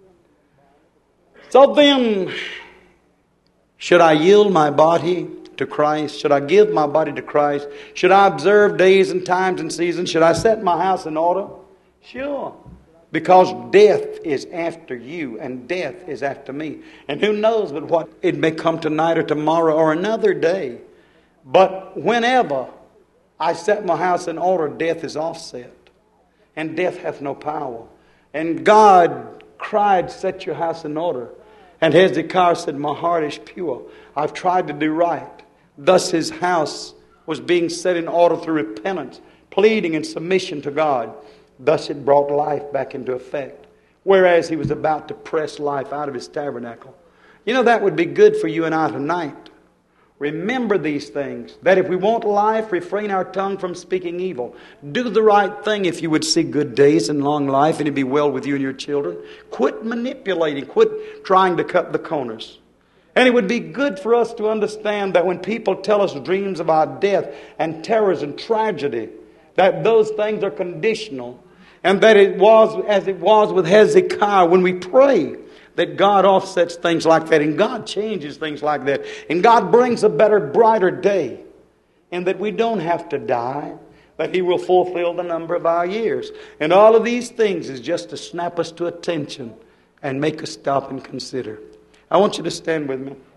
So then, should I yield my body to Christ? Should I give my body to Christ? Should I observe days and times and seasons? Should I set my house in order? Sure. Because death is after you and death is after me. And who knows but what it may come tonight or tomorrow or another day. But whenever I set my house in order, death is offset. And death hath no power. And God cried, set your house in order. And Hezekiah said, my heart is pure. I've tried to do right. Thus his house was being set in order through repentance, pleading and submission to God. Thus it brought life back into effect. Whereas he was about to press life out of his tabernacle. You know, that would be good for you and I tonight. Remember these things. That if we want life, refrain our tongue from speaking evil. Do the right thing if you would see good days and long life and it'd be well with you and your children. Quit manipulating. Quit trying to cut the corners. And it would be good for us to understand that when people tell us dreams about death and terrors and tragedy, that those things are conditional. And that it was as it was with Hezekiah when we pray. That God offsets things like that and God changes things like that. And God brings a better, brighter day. And that we don't have to die. That He will fulfill the number of our years. And all of these things is just to snap us to attention and make us stop and consider. I want you to stand with me.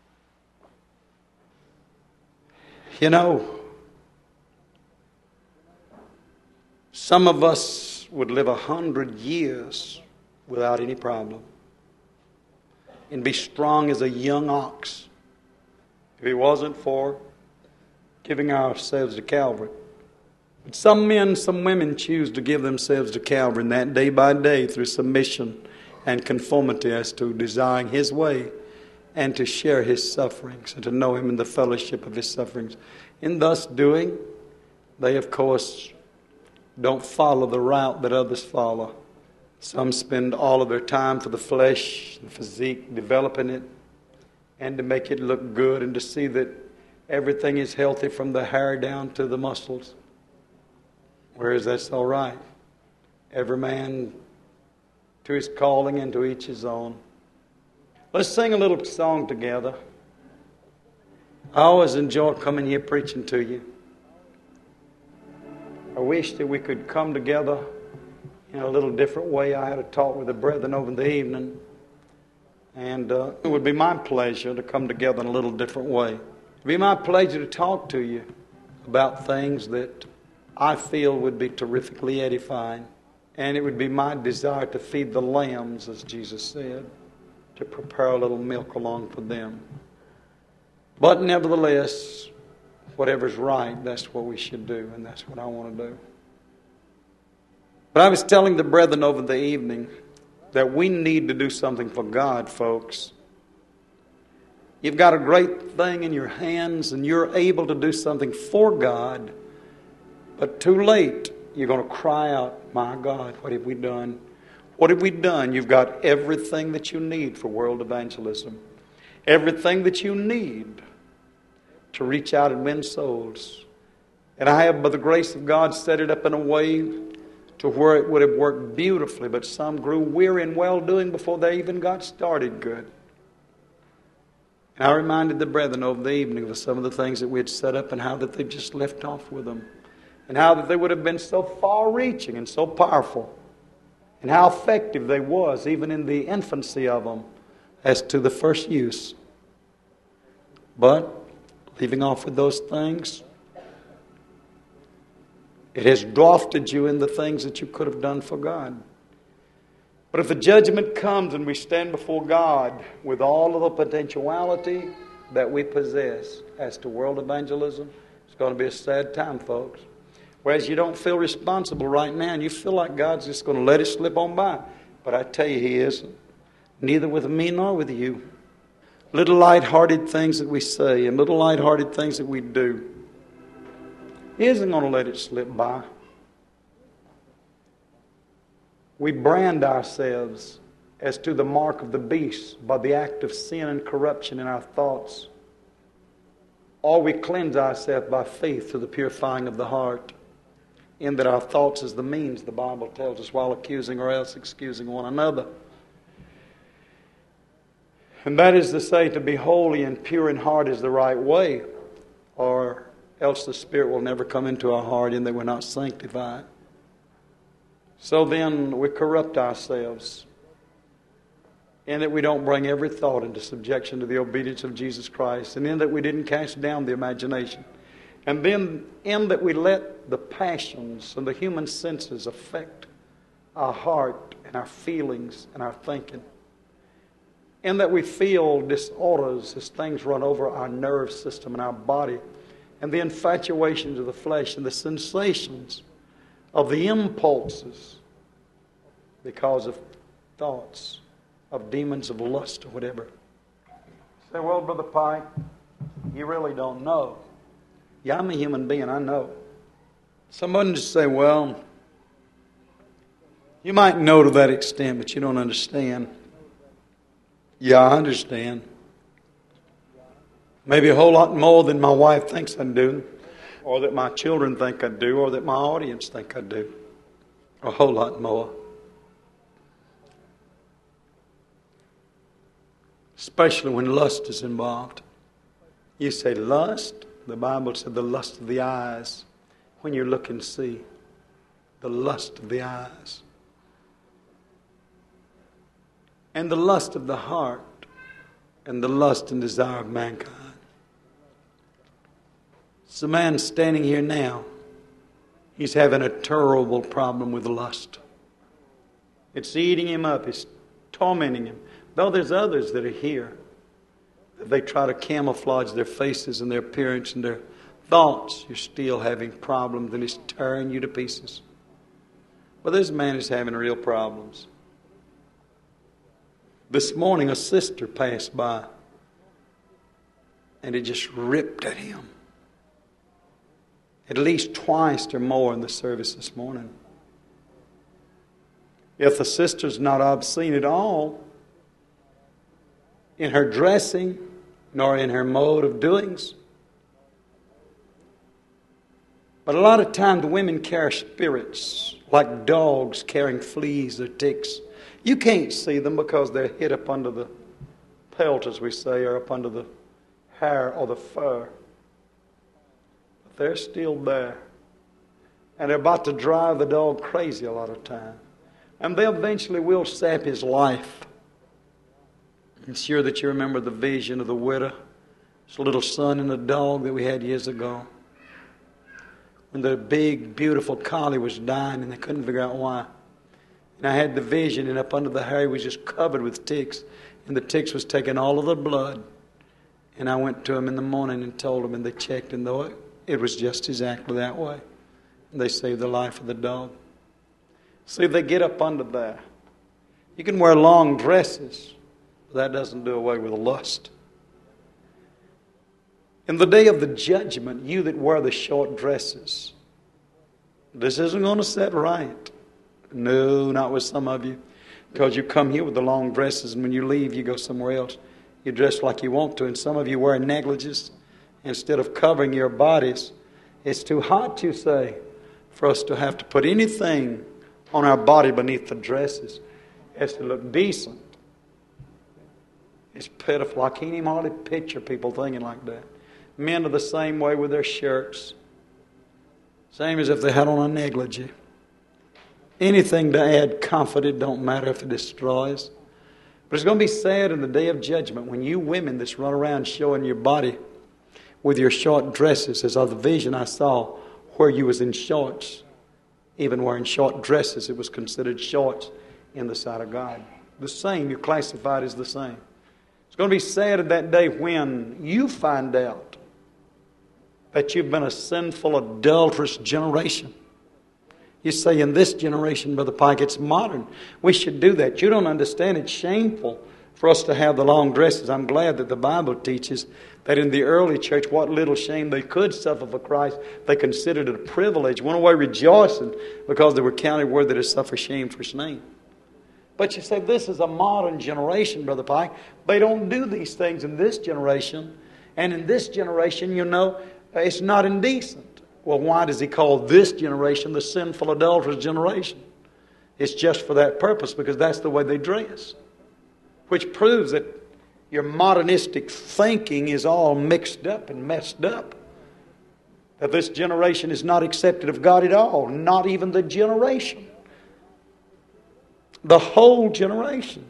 You know, some of us would live a hundred years without any problem. And be strong as a young ox. If it wasn't for giving ourselves to Calvary. But some men, some women choose to give themselves to Calvary, and that day by day through submission and conformity as to desiring His way and to share His sufferings and to know Him in the fellowship of His sufferings. In thus doing, they, of course, don't follow the route that others follow. Some spend all of their time for the flesh, the physique, developing it, and to make it look good and to see that everything is healthy from the hair down to the muscles. Whereas that's all right. Every man to his calling and to each his own. Let's sing a little song together. I always enjoy coming here preaching to you. I wish that we could come together in a little different way. I had a talk with the brethren over the evening, and uh, it would be my pleasure to come together in a little different way. It would be my pleasure to talk to you about things that I feel would be terrifically edifying, and it would be my desire to feed the lambs, as Jesus said, to prepare a little milk along for them. But nevertheless, whatever's right, that's what we should do, and that's what I want to do. But I was telling the brethren over the evening that we need to do something for God, folks. You've got a great thing in your hands, and you're able to do something for God, but too late, you're going to cry out, my God, what have we done? What have we done? You've got everything that you need for world evangelism. Everything that you need to reach out and win souls. And I have, by the grace of God, set it up in a way to where it would have worked beautifully, but some grew weary in well-doing before they even got started good. And I reminded the brethren over the evening of some of the things that we had set up and how that they just left off with them. And how that they would have been so far-reaching and so powerful. And how effective they was, even in the infancy of them, as to the first use. But, leaving off with those things, it has drafted you in the things that you could have done for God. But if the judgment comes and we stand before God with all of the potentiality that we possess as to world evangelism, it's going to be a sad time, folks. Whereas you don't feel responsible right now, and you feel like God's just going to let it slip on by. But I tell you, He isn't. Neither with me nor with you. Little light-hearted things that we say and little light-hearted things that we do, He isn't going to let it slip by. We brand ourselves as to the mark of the beast by the act of sin and corruption in our thoughts. Or we cleanse ourselves by faith through the purifying of the heart. In that our thoughts is the means, the Bible tells us, while accusing or else excusing one another. And that is to say, to be holy and pure in heart is the right way, or else the Spirit will never come into our heart and that we're not sanctified. So then we corrupt ourselves in that we don't bring every thought into subjection to the obedience of Jesus Christ, and in that we didn't cast down the imagination. And then in that we let the passions and the human senses affect our heart and our feelings and our thinking. In that we feel disorders as things run over our nerve system and our body, and the infatuations of the flesh and the sensations of the impulses because of thoughts of demons of lust or whatever. Say, well, Brother Pike, you really don't know. Yeah, I'm a human being, I know. Someone just say, well, you might know to that extent, but you don't understand. Yeah, I understand. Maybe a whole lot more than my wife thinks I do, or that my children think I do, or that my audience think I do. A whole lot more. Especially when lust is involved. You say lust? The Bible said the lust of the eyes. When you look and see, the lust of the eyes. And the lust of the heart, and the lust and desire of mankind. It's a man standing here now. He's having a terrible problem with lust. It's eating him up. It's tormenting him. Though there's others that are here, that they try to camouflage their faces and their appearance and their thoughts, you're still having problems, and it's tearing you to pieces. Well, this man is having real problems. This morning, a sister passed by and it just ripped at him. At least twice or more in the service this morning. If the sister's not obscene at all in her dressing, nor in her mode of doings, but a lot of times the women carry spirits like dogs carrying fleas or ticks. You can't see them because they're hid up under the pelt, as we say, or up under the hair or the fur. But they're still there. And they're about to drive the dog crazy a lot of time. And they eventually will sap his life. I'm sure that you remember the vision of the widow, his little son and a dog that we had years ago. When the big, beautiful collie was dying and they couldn't figure out why. And I had the vision, and up under the hair he was just covered with ticks. And the ticks was taking all of the blood. And I went to him in the morning and told him, and they checked, and though it was just exactly that way. And they saved the life of the dog. See, they get up under there. You can wear long dresses, but that doesn't do away with lust. In the day of the judgment, you that wear the short dresses, this isn't going to set right. No, not with some of you. Because you come here with the long dresses, and when you leave, you go somewhere else. You dress like you want to, and some of you wear negligees instead of covering your bodies. It's too hot, you say, for us to have to put anything on our body beneath the dresses. It has to look decent. It's pitiful. I can't even hardly picture people thinking like that. Men are the same way with their shirts. Same as if they had on a negligee. Anything to add comfort, it don't matter if it destroys. But it's going to be sad in the day of judgment when you women that's run around showing your body with your short dresses, as of the vision I saw where you was in shorts. Even wearing short dresses, it was considered shorts in the sight of God. The same, you're classified as the same. It's going to be sad at that day when you find out that you've been a sinful, adulterous generation. You say, in this generation, Brother Pike, it's modern. We should do that. You don't understand. It's shameful for us to have the long dresses. I'm glad that the Bible teaches that in the early church, what little shame they could suffer for Christ, they considered it a privilege, went away rejoicing because they were counted worthy to suffer shame for His name. But you say, this is a modern generation, Brother Pike. They don't do these things in this generation. And in this generation, you know, it's not indecent. Well, why does he call this generation the sinful, adulterous generation? It's just for that purpose, because that's the way they dress. Which proves that your modernistic thinking is all mixed up and messed up. That this generation is not accepted of God at all. Not even the generation. The whole generation.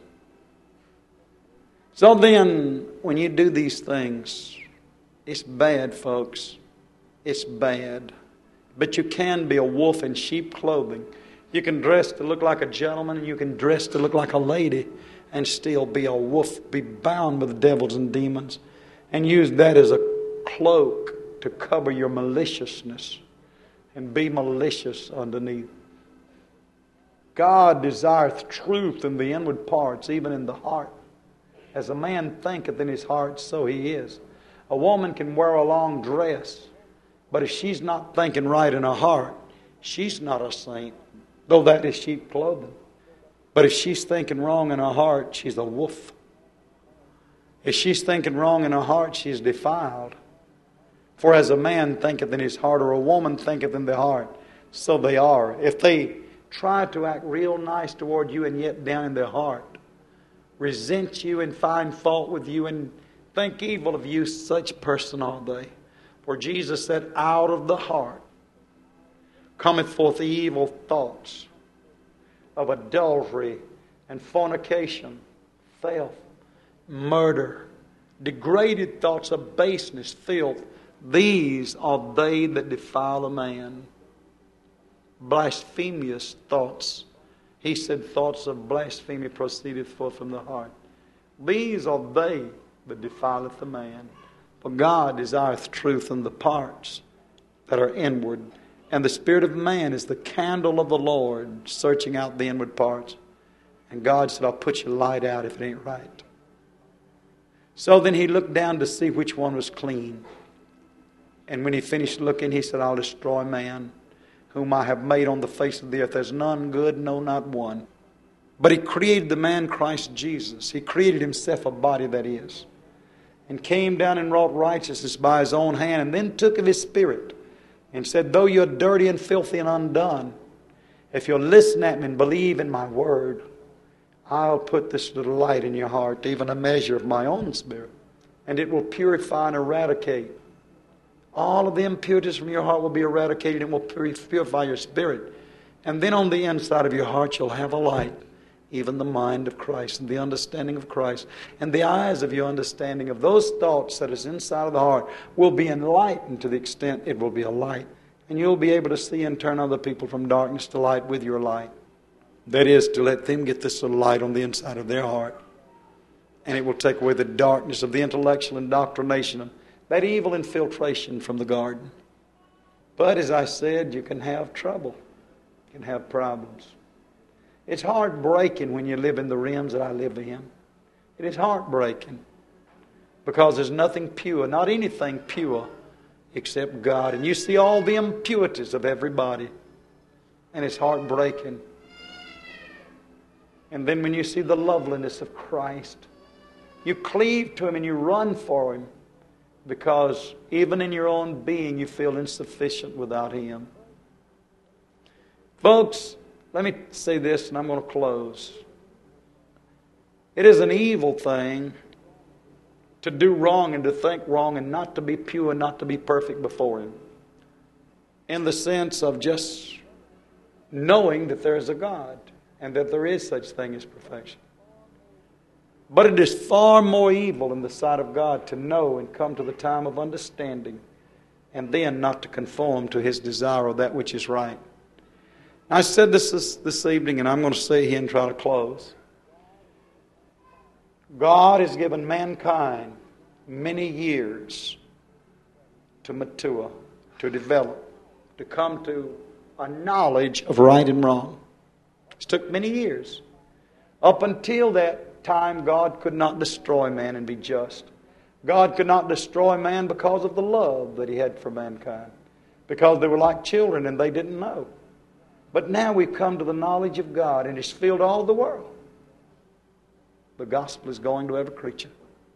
So then, when you do these things, it's bad, folks. It's bad. But you can be a wolf in sheep clothing. You can dress to look like a gentleman, and you can dress to look like a lady, and still be a wolf, be bound with devils and demons, and use that as a cloak to cover your maliciousness and be malicious underneath. God desireth truth in the inward parts, even in the heart. As a man thinketh in his heart, so he is. A woman can wear a long dress, but if she's not thinking right in her heart, she's not a saint, though that is sheep clothing. But if she's thinking wrong in her heart, she's a wolf. If she's thinking wrong in her heart, she's defiled. For as a man thinketh in his heart, or a woman thinketh in their heart, so they are. If they try to act real nice toward you, and yet down in their heart resent you and find fault with you and think evil of you, such person are they. For Jesus said, out of the heart cometh forth evil thoughts of adultery and fornication, theft, murder, degraded thoughts of baseness, filth. These are they that defile a man. Blasphemous thoughts. He said thoughts of blasphemy proceedeth forth from the heart. These are they that defileth a man. For God desireth truth in the parts that are inward. And the spirit of man is the candle of the Lord, searching out the inward parts. And God said, I'll put your light out if it ain't right. So then he looked down to see which one was clean. And when he finished looking, he said, I'll destroy man, whom I have made on the face of the earth. There's none good, no, not one. But he created the man Christ Jesus. He created himself a body, that is. And came down and wrought righteousness by his own hand. And then took of his spirit and said, though you're dirty and filthy and undone, if you'll listen at me and believe in my word, I'll put this little light in your heart, even a measure of my own spirit. And it will purify and eradicate. All of the impurities from your heart will be eradicated and will purify your spirit. And then on the inside of your heart you'll have a light, even the mind of Christ and the understanding of Christ. And the eyes of your understanding of those thoughts that is inside of the heart will be enlightened to the extent it will be a light. And you'll be able to see and turn other people from darkness to light with your light. That is, to let them get this little light on the inside of their heart. And it will take away the darkness of the intellectual indoctrination, that evil infiltration from the garden. But as I said, you can have trouble. You can have problems. It's heartbreaking when you live in the realms that I live in. It is heartbreaking. Because there's nothing pure, not anything pure, except God. And you see all the impurities of everybody. And it's heartbreaking. And then when you see the loveliness of Christ, you cleave to Him and you run for Him, because even in your own being you feel insufficient without Him. Folks, let me say this and I'm going to close. It is an evil thing to do wrong and to think wrong and not to be pure and not to be perfect before Him. In the sense of just knowing that there is a God and that there is such thing as perfection. But it is far more evil in the sight of God to know and come to the time of understanding and then not to conform to His desire of that which is right. I said this, this this evening, and I'm going to say here and try to close. God has given mankind many years to mature, to develop, to come to a knowledge of right and wrong. It took many years. Up until that time, God could not destroy man and be just. God could not destroy man because of the love that He had for mankind. Because they were like children and they didn't know. But now we've come to the knowledge of God, and it's filled all the world. The gospel is going to every creature.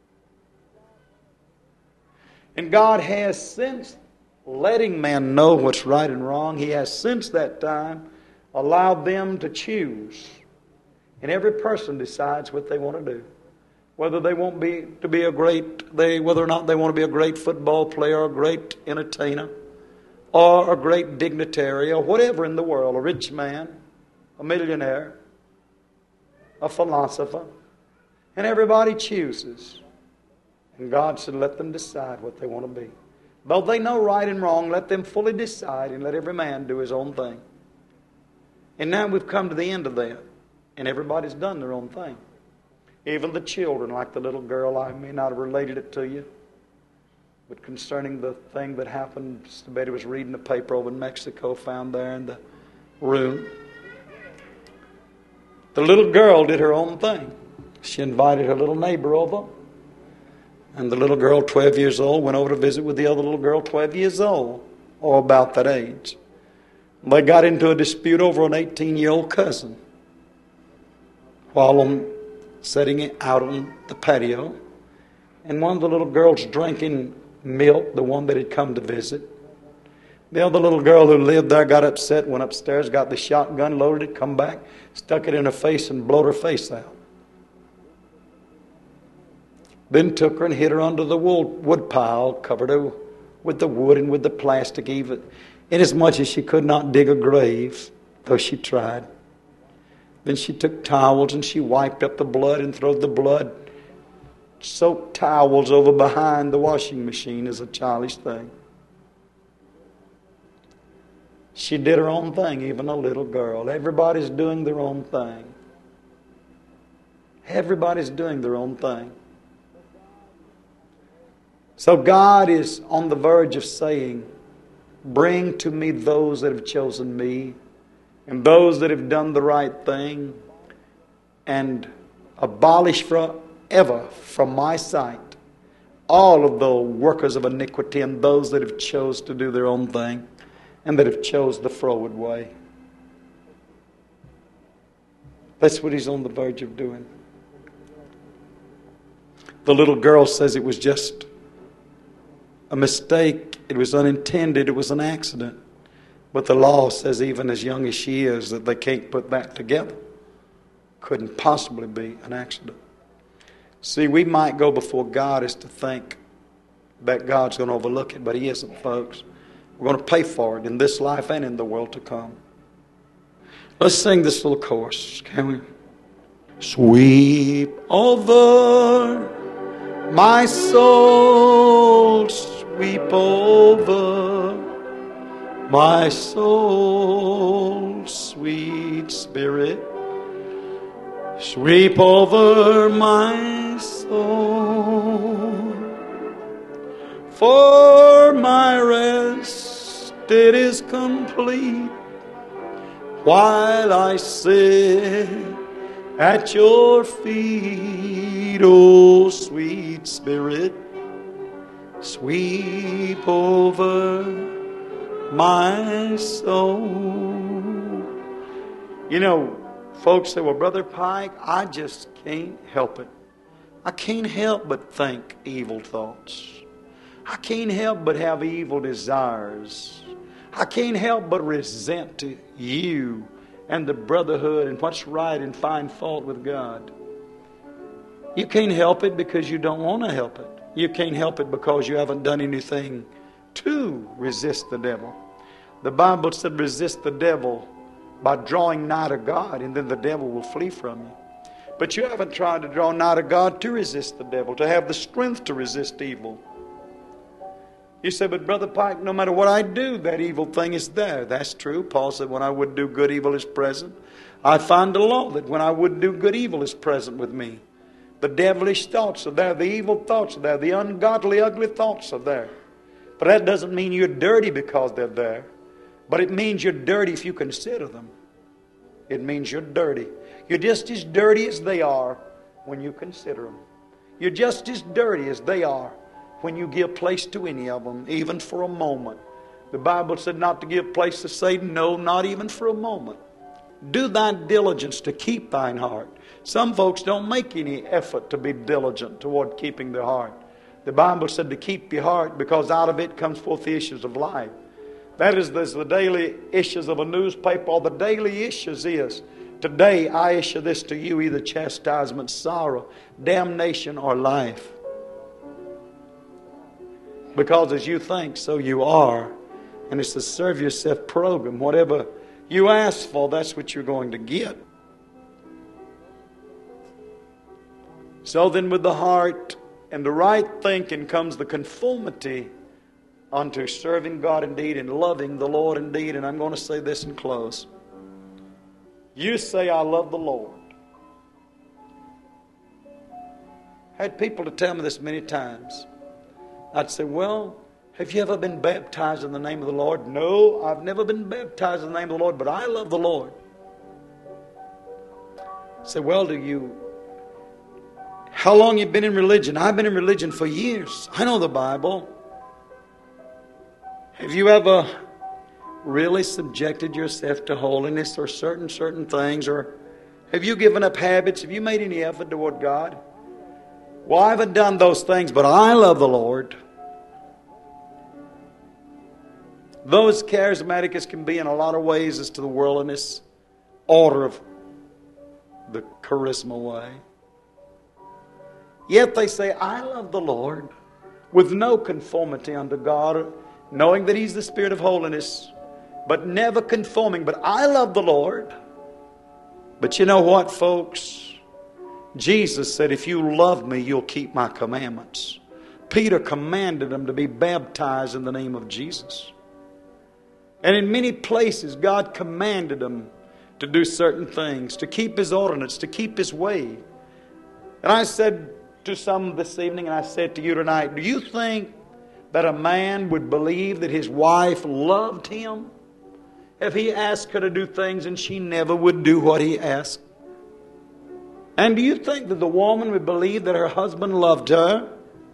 And God has, since letting man know what's right and wrong, He has since that time allowed them to choose. And every person decides what they want to do. Whether they want be, to be a great, they, whether or not they want to be a great football player, a great entertainer, or a great dignitary, or whatever in the world, a rich man, a millionaire, a philosopher. And everybody chooses. And God said, let them decide what they want to be. Though they know right and wrong, let them fully decide and let every man do his own thing. And now we've come to the end of that. And everybody's done their own thing. Even the children, like the little girl, I may not have related it to you, but concerning the thing that happened, Sister Betty was reading the paper over in Mexico, found there in the room. The little girl did her own thing. She invited her little neighbor over. And the little girl, twelve years old, went over to visit with the other little girl, twelve years old, or about that age. They got into a dispute over an eighteen-year-old cousin. While I'm sitting out on the patio, and one of the little girls drinking milk, the one that had come to visit. The other little girl who lived there got upset, went upstairs, got the shotgun, loaded it, come back, stuck it in her face and blowed her face out. Then took her and hid her under the wood pile, covered her with the wood and with the plastic, even inasmuch as she could not dig a grave, though she tried. Then she took towels and she wiped up the blood and threw the blood, soaked towels over behind the washing machine as a childish thing. She did her own thing, even a little girl. Everybody's doing their own thing. Everybody's doing their own thing. So God is on the verge of saying, bring to me those that have chosen me, and those that have done the right thing, and abolish forever from my sight all of the workers of iniquity and those that have chose to do their own thing and that have chose the froward way. That's what he's on the verge of doing. The little girl says it was just a mistake. It was unintended. It was an accident. But the law says even as young as she is that they can't put that together. Couldn't possibly be an accident. See, we might go before God as to think that God's going to overlook it, but He isn't, folks. We're going to pay for it in this life and in the world to come. Let's sing this little chorus, can we? Sweep over my soul, sweep over my soul, sweet Spirit. Sweep over my soul, for my rest it is complete while I sit at your feet, oh sweet Spirit, sweep over my soul. You know, folks say, well, Brother Pike, I just can't help it. I can't help but think evil thoughts. I can't help but have evil desires. I can't help but resent you and the brotherhood and what's right and find fault with God. You can't help it because you don't want to help it. You can't help it because you haven't done anything to resist the devil. The Bible said resist the devil by drawing nigh to God, and then the devil will flee from you. But you haven't tried to draw nigh to God to resist the devil, to have the strength to resist evil. You say, but Brother Pike, no matter what I do, that evil thing is there. That's true. Paul said, when I would do good, evil is present. I find the law that when I would do good, evil is present with me. The devilish thoughts are there. The evil thoughts are there. The ungodly, ugly thoughts are there. But that doesn't mean you're dirty because they're there. But it means you're dirty if you consider them. It means you're dirty. You're just as dirty as they are when you consider them. You're just as dirty as they are when you give place to any of them, even for a moment. The Bible said not to give place to Satan. No, not even for a moment. Do thine diligence to keep thine heart. Some folks don't make any effort to be diligent toward keeping their heart. The Bible said to keep your heart because out of it comes forth the issues of life. That is the daily issues of a newspaper, or the daily issues is, today I issue this to you, either chastisement, sorrow, damnation, or life. Because as you think, so you are. And it's the serve yourself program. Whatever you ask for, that's what you're going to get. So then with the heart and the right thinking comes the conformity unto serving God indeed and loving the Lord indeed. And I'm going to say this in close. You say, I love the Lord. I had people to tell me this many times. I'd say, well, have you ever been baptized in the name of the Lord? No, I've never been baptized in the name of the Lord, but I love the Lord. I say, well, do you, how long you been in religion? I've been in religion for years. I know the Bible. Have you ever really subjected yourself to holiness or certain, certain things? Or have you given up habits? Have you made any effort toward God? Well, I haven't done those things, but I love the Lord. Though as charismatic as can be in a lot of ways as to the worldliness order of the charisma way, yet they say, I love the Lord with no conformity unto God, knowing that He's the Spirit of holiness, but never conforming. But I love the Lord. But you know what, folks? Jesus said, if you love me, you'll keep my commandments. Peter commanded them to be baptized in the name of Jesus. And in many places, God commanded them to do certain things, to keep His ordinance, to keep His way. And I said to some this evening, and I said to you tonight, do you think that a man would believe that his wife loved him if he asked her to do things and she never would do what he asked? And do you think that the woman would believe that her husband loved her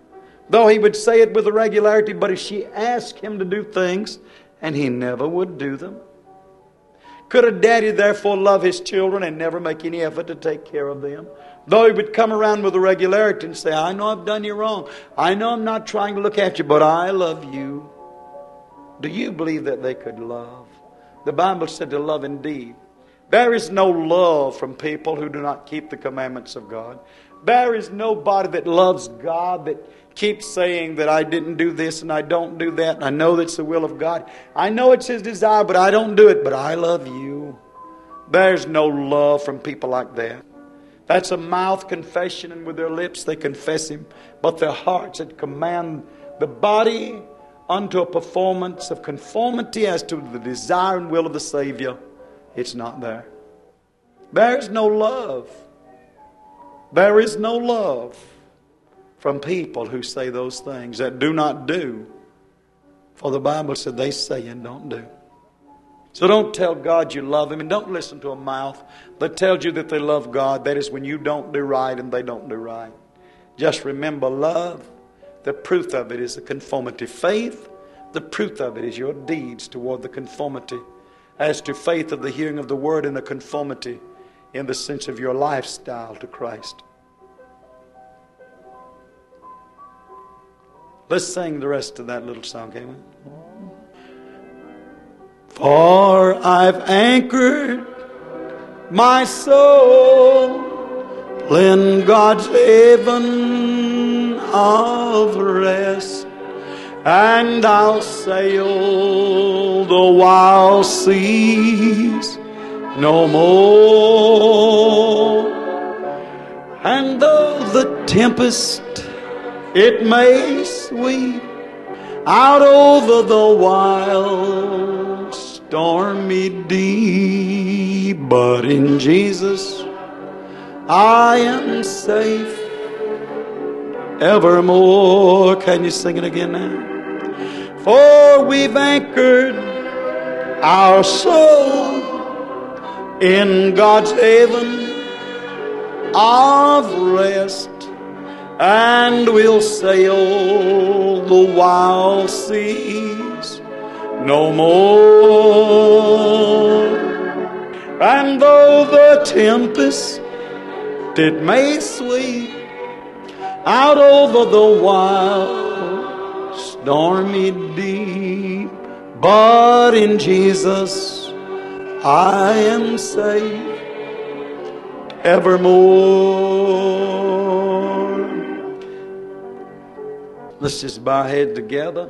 Though he would say it with a regularity, but if she asked him to do things, and he never would do them. Could a daddy therefore love his children and never make any effort to take care of them? Though he would come around with a regularity and say, I know I've done you wrong. I know I'm not trying to look after you, but I love you. Do you believe that they could love? The Bible said to love indeed. There is no love from people who do not keep the commandments of God. There is nobody that loves God that keeps saying that I didn't do this and I don't do that. And I know that's the will of God. I know it's His desire, but I don't do it. But I love you. There's no love from people like that. That's a mouth confession, and with their lips they confess Him. But their hearts that command the body unto a performance of conformity as to the desire and will of the Savior, it's not there. There's no love. There is no love from people who say those things, that do not do. For the Bible said they say and don't do. So don't tell God you love Him, and don't listen to a mouth that tells you that they love God. That is when you don't do right and they don't do right. Just remember, love, the proof of it is the conformity. Faith, the proof of it is your deeds toward the conformity. As to faith of the hearing of the word, and the conformity in the sense of your lifestyle to Christ. Let's sing the rest of that little song, can we? For I've anchored my soul in God's haven of rest, and I'll sail the wild seas no more. And though the tempest it may sweep out over the wild stormy deep, but in Jesus I am safe evermore. Can you sing it again now? For we've anchored our soul in God's haven of rest, and we'll sail the wild seas no more. And though the tempest it may sweep out over the wild stormy deep, but in Jesus I am safe evermore. Let's just bow our heads together.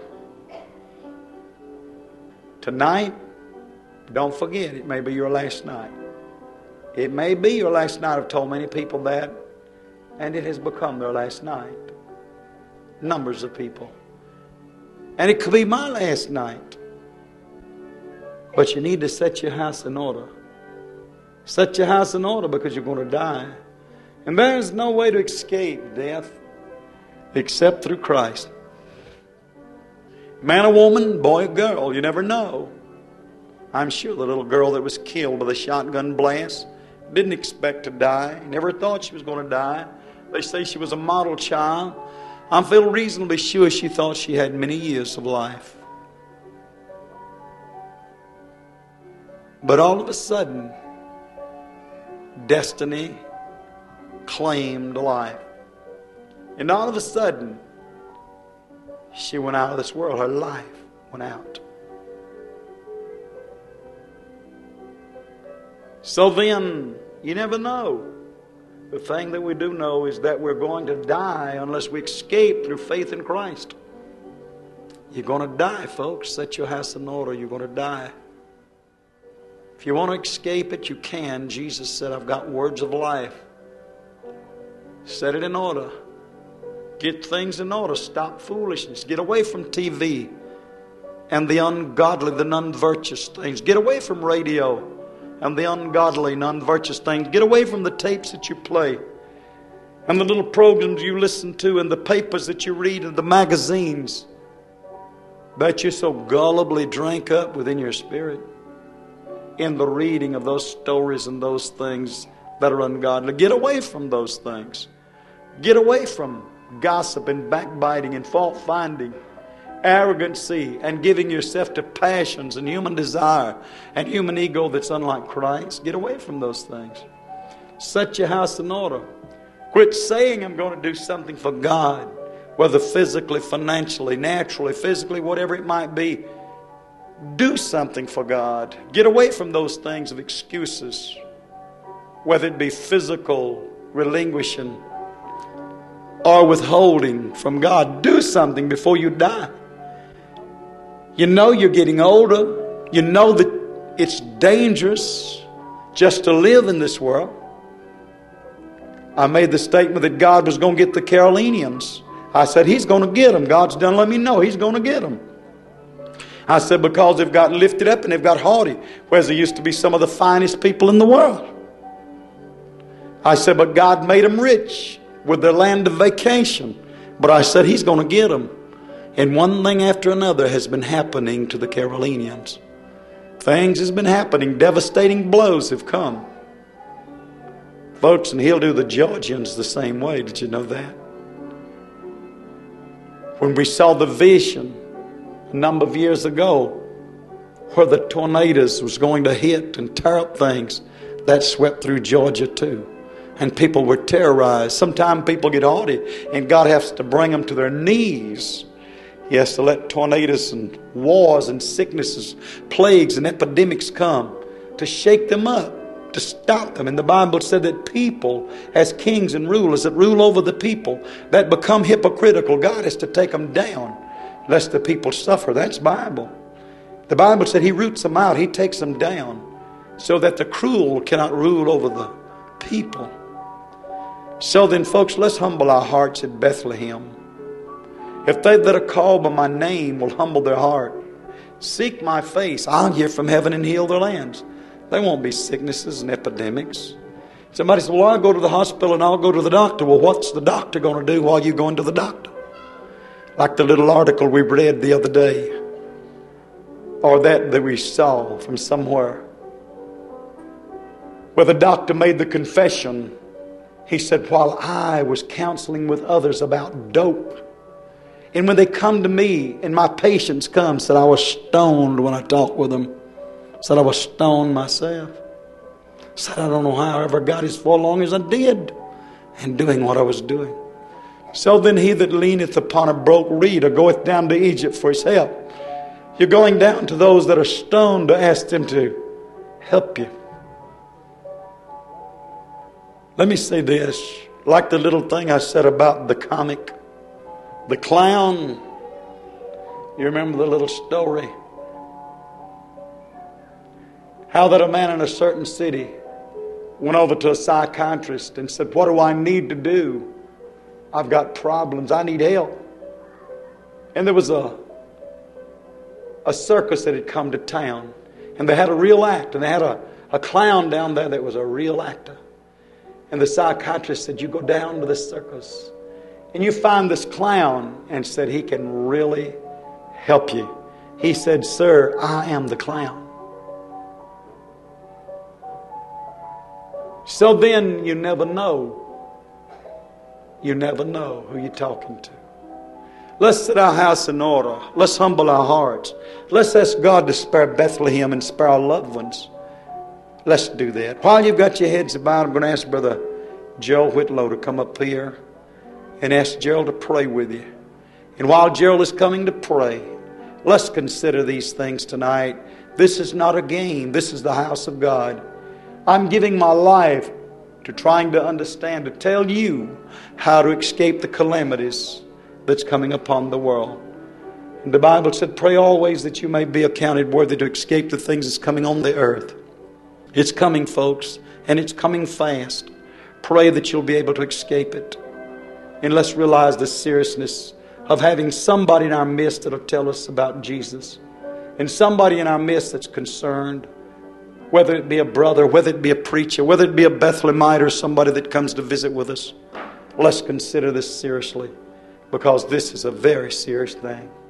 Tonight, don't forget, it may be your last night. It may be your last night. I've told many people that, and it has become their last night. Numbers of people. And it could be my last night. But you need to set your house in order. Set your house in order, because you're going to die. And there is no way to escape death except through Christ. Man or woman, boy or girl, you never know. I'm sure the little girl that was killed by the shotgun blast didn't expect to die. Never thought she was going to die. They say she was a model child. I feel reasonably sure she thought she had many years of life. But all of a sudden, destiny claimed life. And all of a sudden, she went out of this world. Her life went out. So then, you never know. The thing that we do know is that we're going to die unless we escape through faith in Christ. You're going to die, folks. Set your house in order. You're going to die. If you want to escape it, you can. Jesus said, I've got words of life. Set it in order. Get things in order. Stop foolishness. Get away from T V and the ungodly, the non-virtuous things. Get away from radio and the ungodly, non-virtuous things. Get away from the tapes that you play and the little programs you listen to and the papers that you read and the magazines that you so gullibly drink up within your spirit in the reading of those stories and those things that are ungodly. Get away from those things. Get away from gossip and backbiting and fault finding, arrogancy and giving yourself to passions and human desire and human ego that's unlike Christ. Get away from those things. Set your house in order. Quit saying I'm going to do something for God, whether physically, financially, naturally, physically, whatever it might be. Do something for God. Get away from those things of excuses, whether it be physical relinquishing or withholding from God. Do something before you die. You know you're getting older. You know that it's dangerous just to live in this world. I made the statement that God was going to get the Carolinians. I said, He's going to get them. God's done let me know He's going to get them. I said, because they've got lifted up and they've got haughty, whereas they used to be some of the finest people in the world. I said, but God made them rich with their land of vacation. But I said, He's going to get them. And one thing after another has been happening to the Carolinians. Things has been happening. Devastating blows have come. Folks, and He'll do the Georgians the same way. Did you know that? When we saw the vision a number of years ago where the tornadoes was going to hit and tear up things, that swept through Georgia too. And people were terrorized. Sometimes people get haughty and God has to bring them to their knees. He has to let tornadoes and wars and sicknesses, plagues and epidemics come to shake them up, to stop them. And the Bible said that people, as kings and rulers that rule over the people, that become hypocritical, God has to take them down lest the people suffer. That's Bible. The Bible said He roots them out. He takes them down so that the cruel cannot rule over the people. So then, folks, let's humble our hearts at Bethlehem. If they that are called by my name will humble their heart, seek my face, I'll hear from heaven and heal their lands. There won't be sicknesses and epidemics. Somebody said, well, I'll go to the hospital and I'll go to the doctor. Well, what's the doctor going to do while you're going to the doctor? Like the little article we read the other day, or that that we saw from somewhere, where the doctor made the confession. He said, while I was counseling with others about dope, and when they come to me and my patients come, said I was stoned when I talked with them. Said I was stoned myself. Said I don't know how I ever got as far along as I did in doing what I was doing. So then he that leaneth upon a broke reed or goeth down to Egypt for his help. You're going down to those that are stoned to ask them to help you. Let me say this, like the little thing I said about the comic, the clown. You remember the little story? How that a man in a certain city went over to a psychiatrist and said, what do I need to do? I've got problems. I need help. And there was a, a circus that had come to town. And they had a real act. And they had a, a clown down there that was a real actor. And the psychiatrist said, you go down to the circus and you find this clown, and said he can really help you. He said, sir, I am the clown. So then you never know. You never know who you're talking to. Let's set our house in order. Let's humble our hearts. Let's ask God to spare Bethlehem and spare our loved ones. Let's do that. While you've got your heads about, I'm going to ask Brother Joe Whitlow to come up here and ask Gerald to pray with you. And while Gerald is coming to pray, let's consider these things tonight. This is not a game. This is the house of God. I'm giving my life to trying to understand, to tell you how to escape the calamities that's coming upon the world. And the Bible said, pray always that you may be accounted worthy to escape the things that's coming on the earth. It's coming, folks, and it's coming fast. Pray that you'll be able to escape it. And let's realize the seriousness of having somebody in our midst that'll tell us about Jesus. And somebody in our midst that's concerned, whether it be a brother, whether it be a preacher, whether it be a Bethlehemite or somebody that comes to visit with us. Let's consider this seriously, because this is a very serious thing.